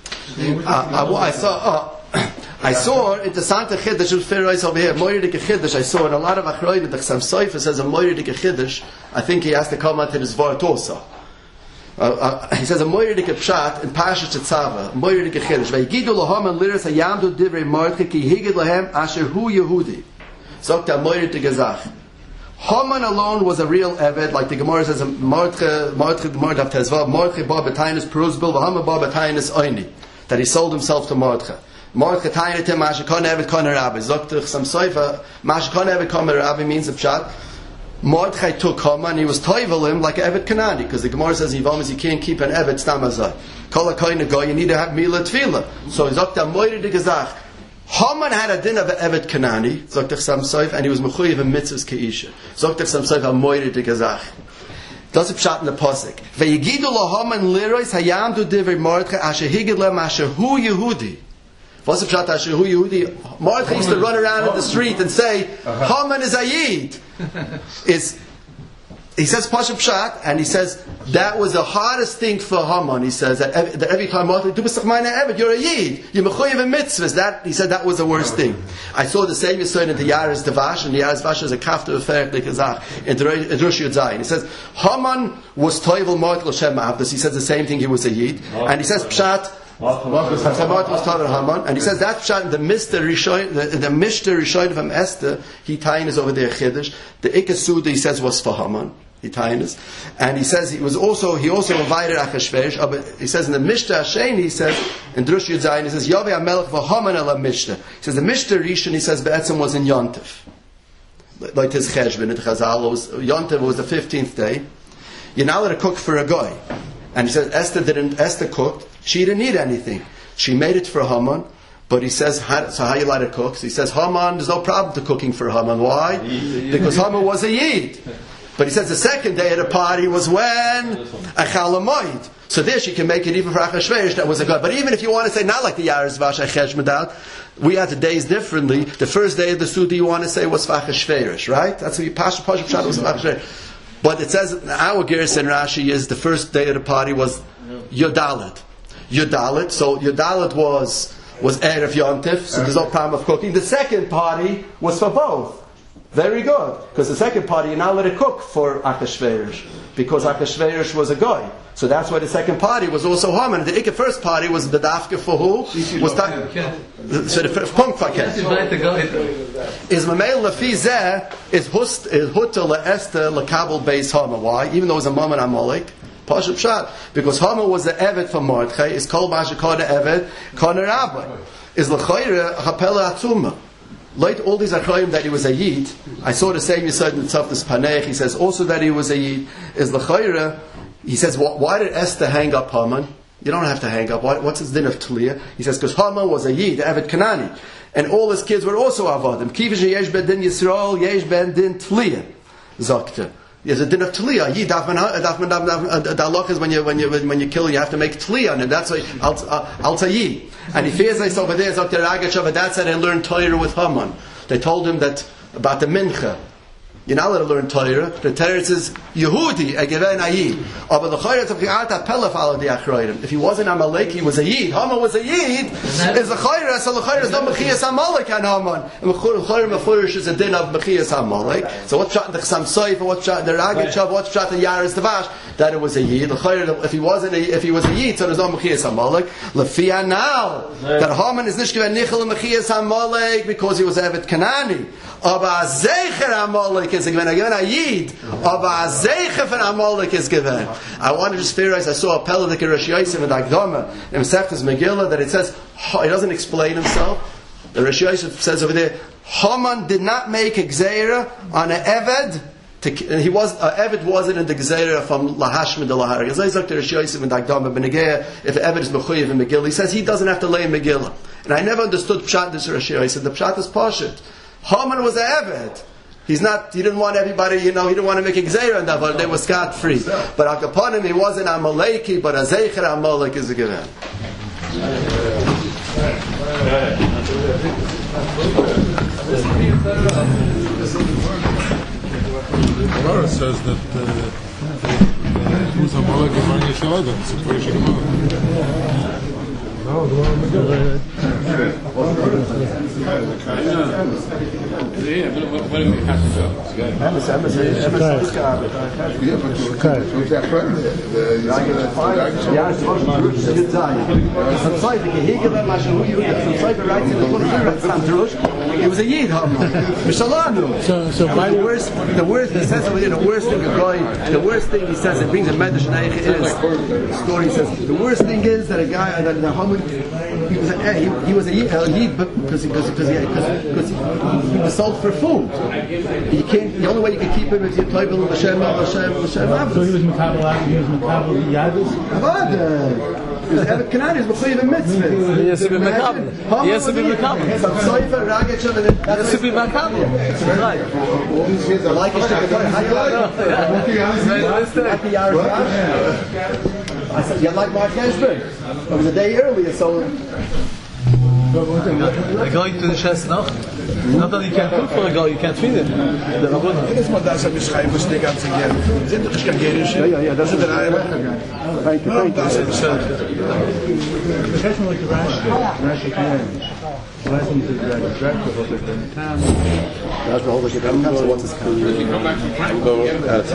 I saw interessante chiddush with Pharaohs over here. Moiridik chiddush. I saw in a lot of achroidim. The Chassam Sofer says a moiridik chiddush. I think he has to come out in his vart also. He says a moiridik pshat in Parashat Tetzaveh. Moiridik chiddush. Vayigidu lahem liras hayamdu divrei Mordechai ki higid lahem asher hu Yehudi. Zokt a moiridik gezach. Haman alone was a real eved, like the Gemara says. Mordechai of Tezvav. Mordechai bar b'tainus peruzbil v'Haman bar b'tainus oini. That he sold himself to Mordechai. Mordechai tained him, Mashakon evet kon Rabbi. Zoktich some soifa, Mashakon evet kon Rabbi means of pshat. Mordechai took Haman and he was toivel him like Evet Kanani, because the Gemara says you can't keep an Evet stamazai. Kol hakoyin go, you need to have mila tefillah. So Zokta moire de gezach. Haman had a din of Evet Kanani, Zoktich some soif, and he was mechuyev in mitzvahs keisha. Zoktich some soif moire de gezach. That's a pshat in the pasuk. Ve'yigidu lo Haman lirois hayamdu divrei Mordechai asher higid lem asher hu Yehudi. Mordechai used to run around in the street and say, Haman is a Yid. He says Pashup Pshat, and he says that was the hardest thing for Haman. He says that every time Mordechai, you're a Yid, you're mechuyev in mitzvahs. He said that was the worst thing. I saw the same Yisrael in the Yaris Devash, and the Yaris Devash is a kafta affair in Rosh Yudzayin. He says Haman was toivel Mordechai L'Shem Ma'avdas. He says the same thing. He was a Yid, and he says Pshat. And he says that Pshat, the Mishter Rishon from Esther, he tying is over there Chiddush. The Ikasuda he says was for Haman. He tying is, and he says he also invited Achashverosh. But he says in the Mishter Hashem, he says in Drush Yudzayin, he says Yaveh HaMelech v'Haman ala Mishter. He says the Mishter Rishon, he says Be'etzim was in Yontif, like his Cheshbon in Chazal. Yontif was the 15th day. You're not allowed to cook for a guy, and he says Esther cooked. She didn't need anything. She made it for Haman, but he says, so how you let it cook? So he says, Haman, there's no problem to cooking for Haman. Why? Because Haman was a Yid. But he says the second day of the party was when? A Chalamoid. So there she can make it even for Achashverosh, that was a god. But even if you want to say, not like the Yaris Vash Achesh Medal, we had the days differently. The first day of the Suda you want to say was for Achashverosh, right? That's what you Pashup Pshat was for Achashverosh. But it says, our Gerus and Rashi is the first day of the party was Yodalit. So Yodalit was Erev Yontif, so there's no problem of cooking. The second party was for both. Very good. Because the second party, you're not let it cook for Achashverosh. Because Achashverosh was a guy. So that's why the second party was also Haman. The first party was the Dafka for who? So the first Punk Faket. Is Mamel Lafi Zeh is Huta La Esther La Kabul Beis Haman. Why? Even though it was a Maman Amalek. Pashup Pshat. Because Haman was the Evet for Mordechai. Is Kol Masha Kona Evet Kona Rabbi. Is L'choyre Hapela Atzuma. Like all these Achroim that he was a Yid, I saw the same Yisod in Tzavtas Panech. He says also that he was a Yid. Is L'choyre, he says, why did Esther hang up Haman? You don't have to hang up. What's his din of Tliya? He says, because Haman was a Yid, Evet Kanani. And all his kids were also Avadim. Kivish Yesh Ben Din Yisrael, Yesh Ben Din Tliya. Zakta. There's a din of Tliya. Yid, the halach is when you kill, you have to make Tliya. And that's why, Al Tayyid. And he fears this over there, Zakta Ragachav, that's how they learned Torah with Haman. They told him that, about the Mincha. You're not allowed to learn Torah. The Torah says Yehudi, a given a Yid. But the Chayrat of Chi'ata Pelef al the Achroidim. If he wasn't Amalek, he was a Yid. Haman was a Yid. Is the Chayrat, so the Chayrat is not Mechias Amalek and Haman. And the Chayrat Mefurish is a din of Mechias Amalek. So what's shot in the Chasam Soif, what's shot in the Ragachav, what's shot in the Yaris Devash? That it was a Yid. The Chayrat, if he was a Yid, so there's no Mechias Amalek. Lefia now that Haman is Nishkiv and Nichel Mechias Amalek because he was Evet Kanani. Aber Zecher Amalek is given. I given a Yid. Aber Zecher for Amalek is given. I want to just theorize. I saw a Peladik Rosh Yosef in Agdama in Masechtas Megillah that it says he doesn't explain himself. The Rosh Yosef says over there, Haman did not make a Gzeira on an Eved. Eved wasn't in the Gzeira from Lahashmid to Lahar. It's like the Rosh Yosef in Agdama Benegea. If Eved is Mechuyev in Megillah, he says he doesn't have to lay in Megillah. And I never understood Pshat this Rosh Yosef. The Pshat is Pashut. Haman was an Evet. He didn't want everybody, he didn't want to make a Gzeira on that, but they were scot-free. But Akapanim, he wasn't Amaleki, but a Zeicher Amalek is a given. The Torah says that who's Amalek is on Yeshua, so where should Amalek? No, the one on the good. He was a Yid, So the worst he says over here, the worst thing he says, it brings a Medrash Neicha is the story says the worst thing is that a guy that the Haman he was a Yid because he was sold for food. The only way you can keep him is you play with Hashem. So he was Makabal Yadus? He was Evet Kanani, he was Mechuyev in mitzvah. He has to be Makabal. He has to be Makabal. Has to be Makabal. Right. Like I said, you like Mark Ginsburg. It was a day earlier, so A guy to the chest noch. Not that you can't cook for a guy, you can't feed him. The Rabbuna. Das mal das beschreiben, was die ganze Jahr. Sind doch kein Gerisch. Ja, das ist der Eier. Thank you. Das ist The question was Rashi again. Blessing to the director of the town. That's the whole thing. What's his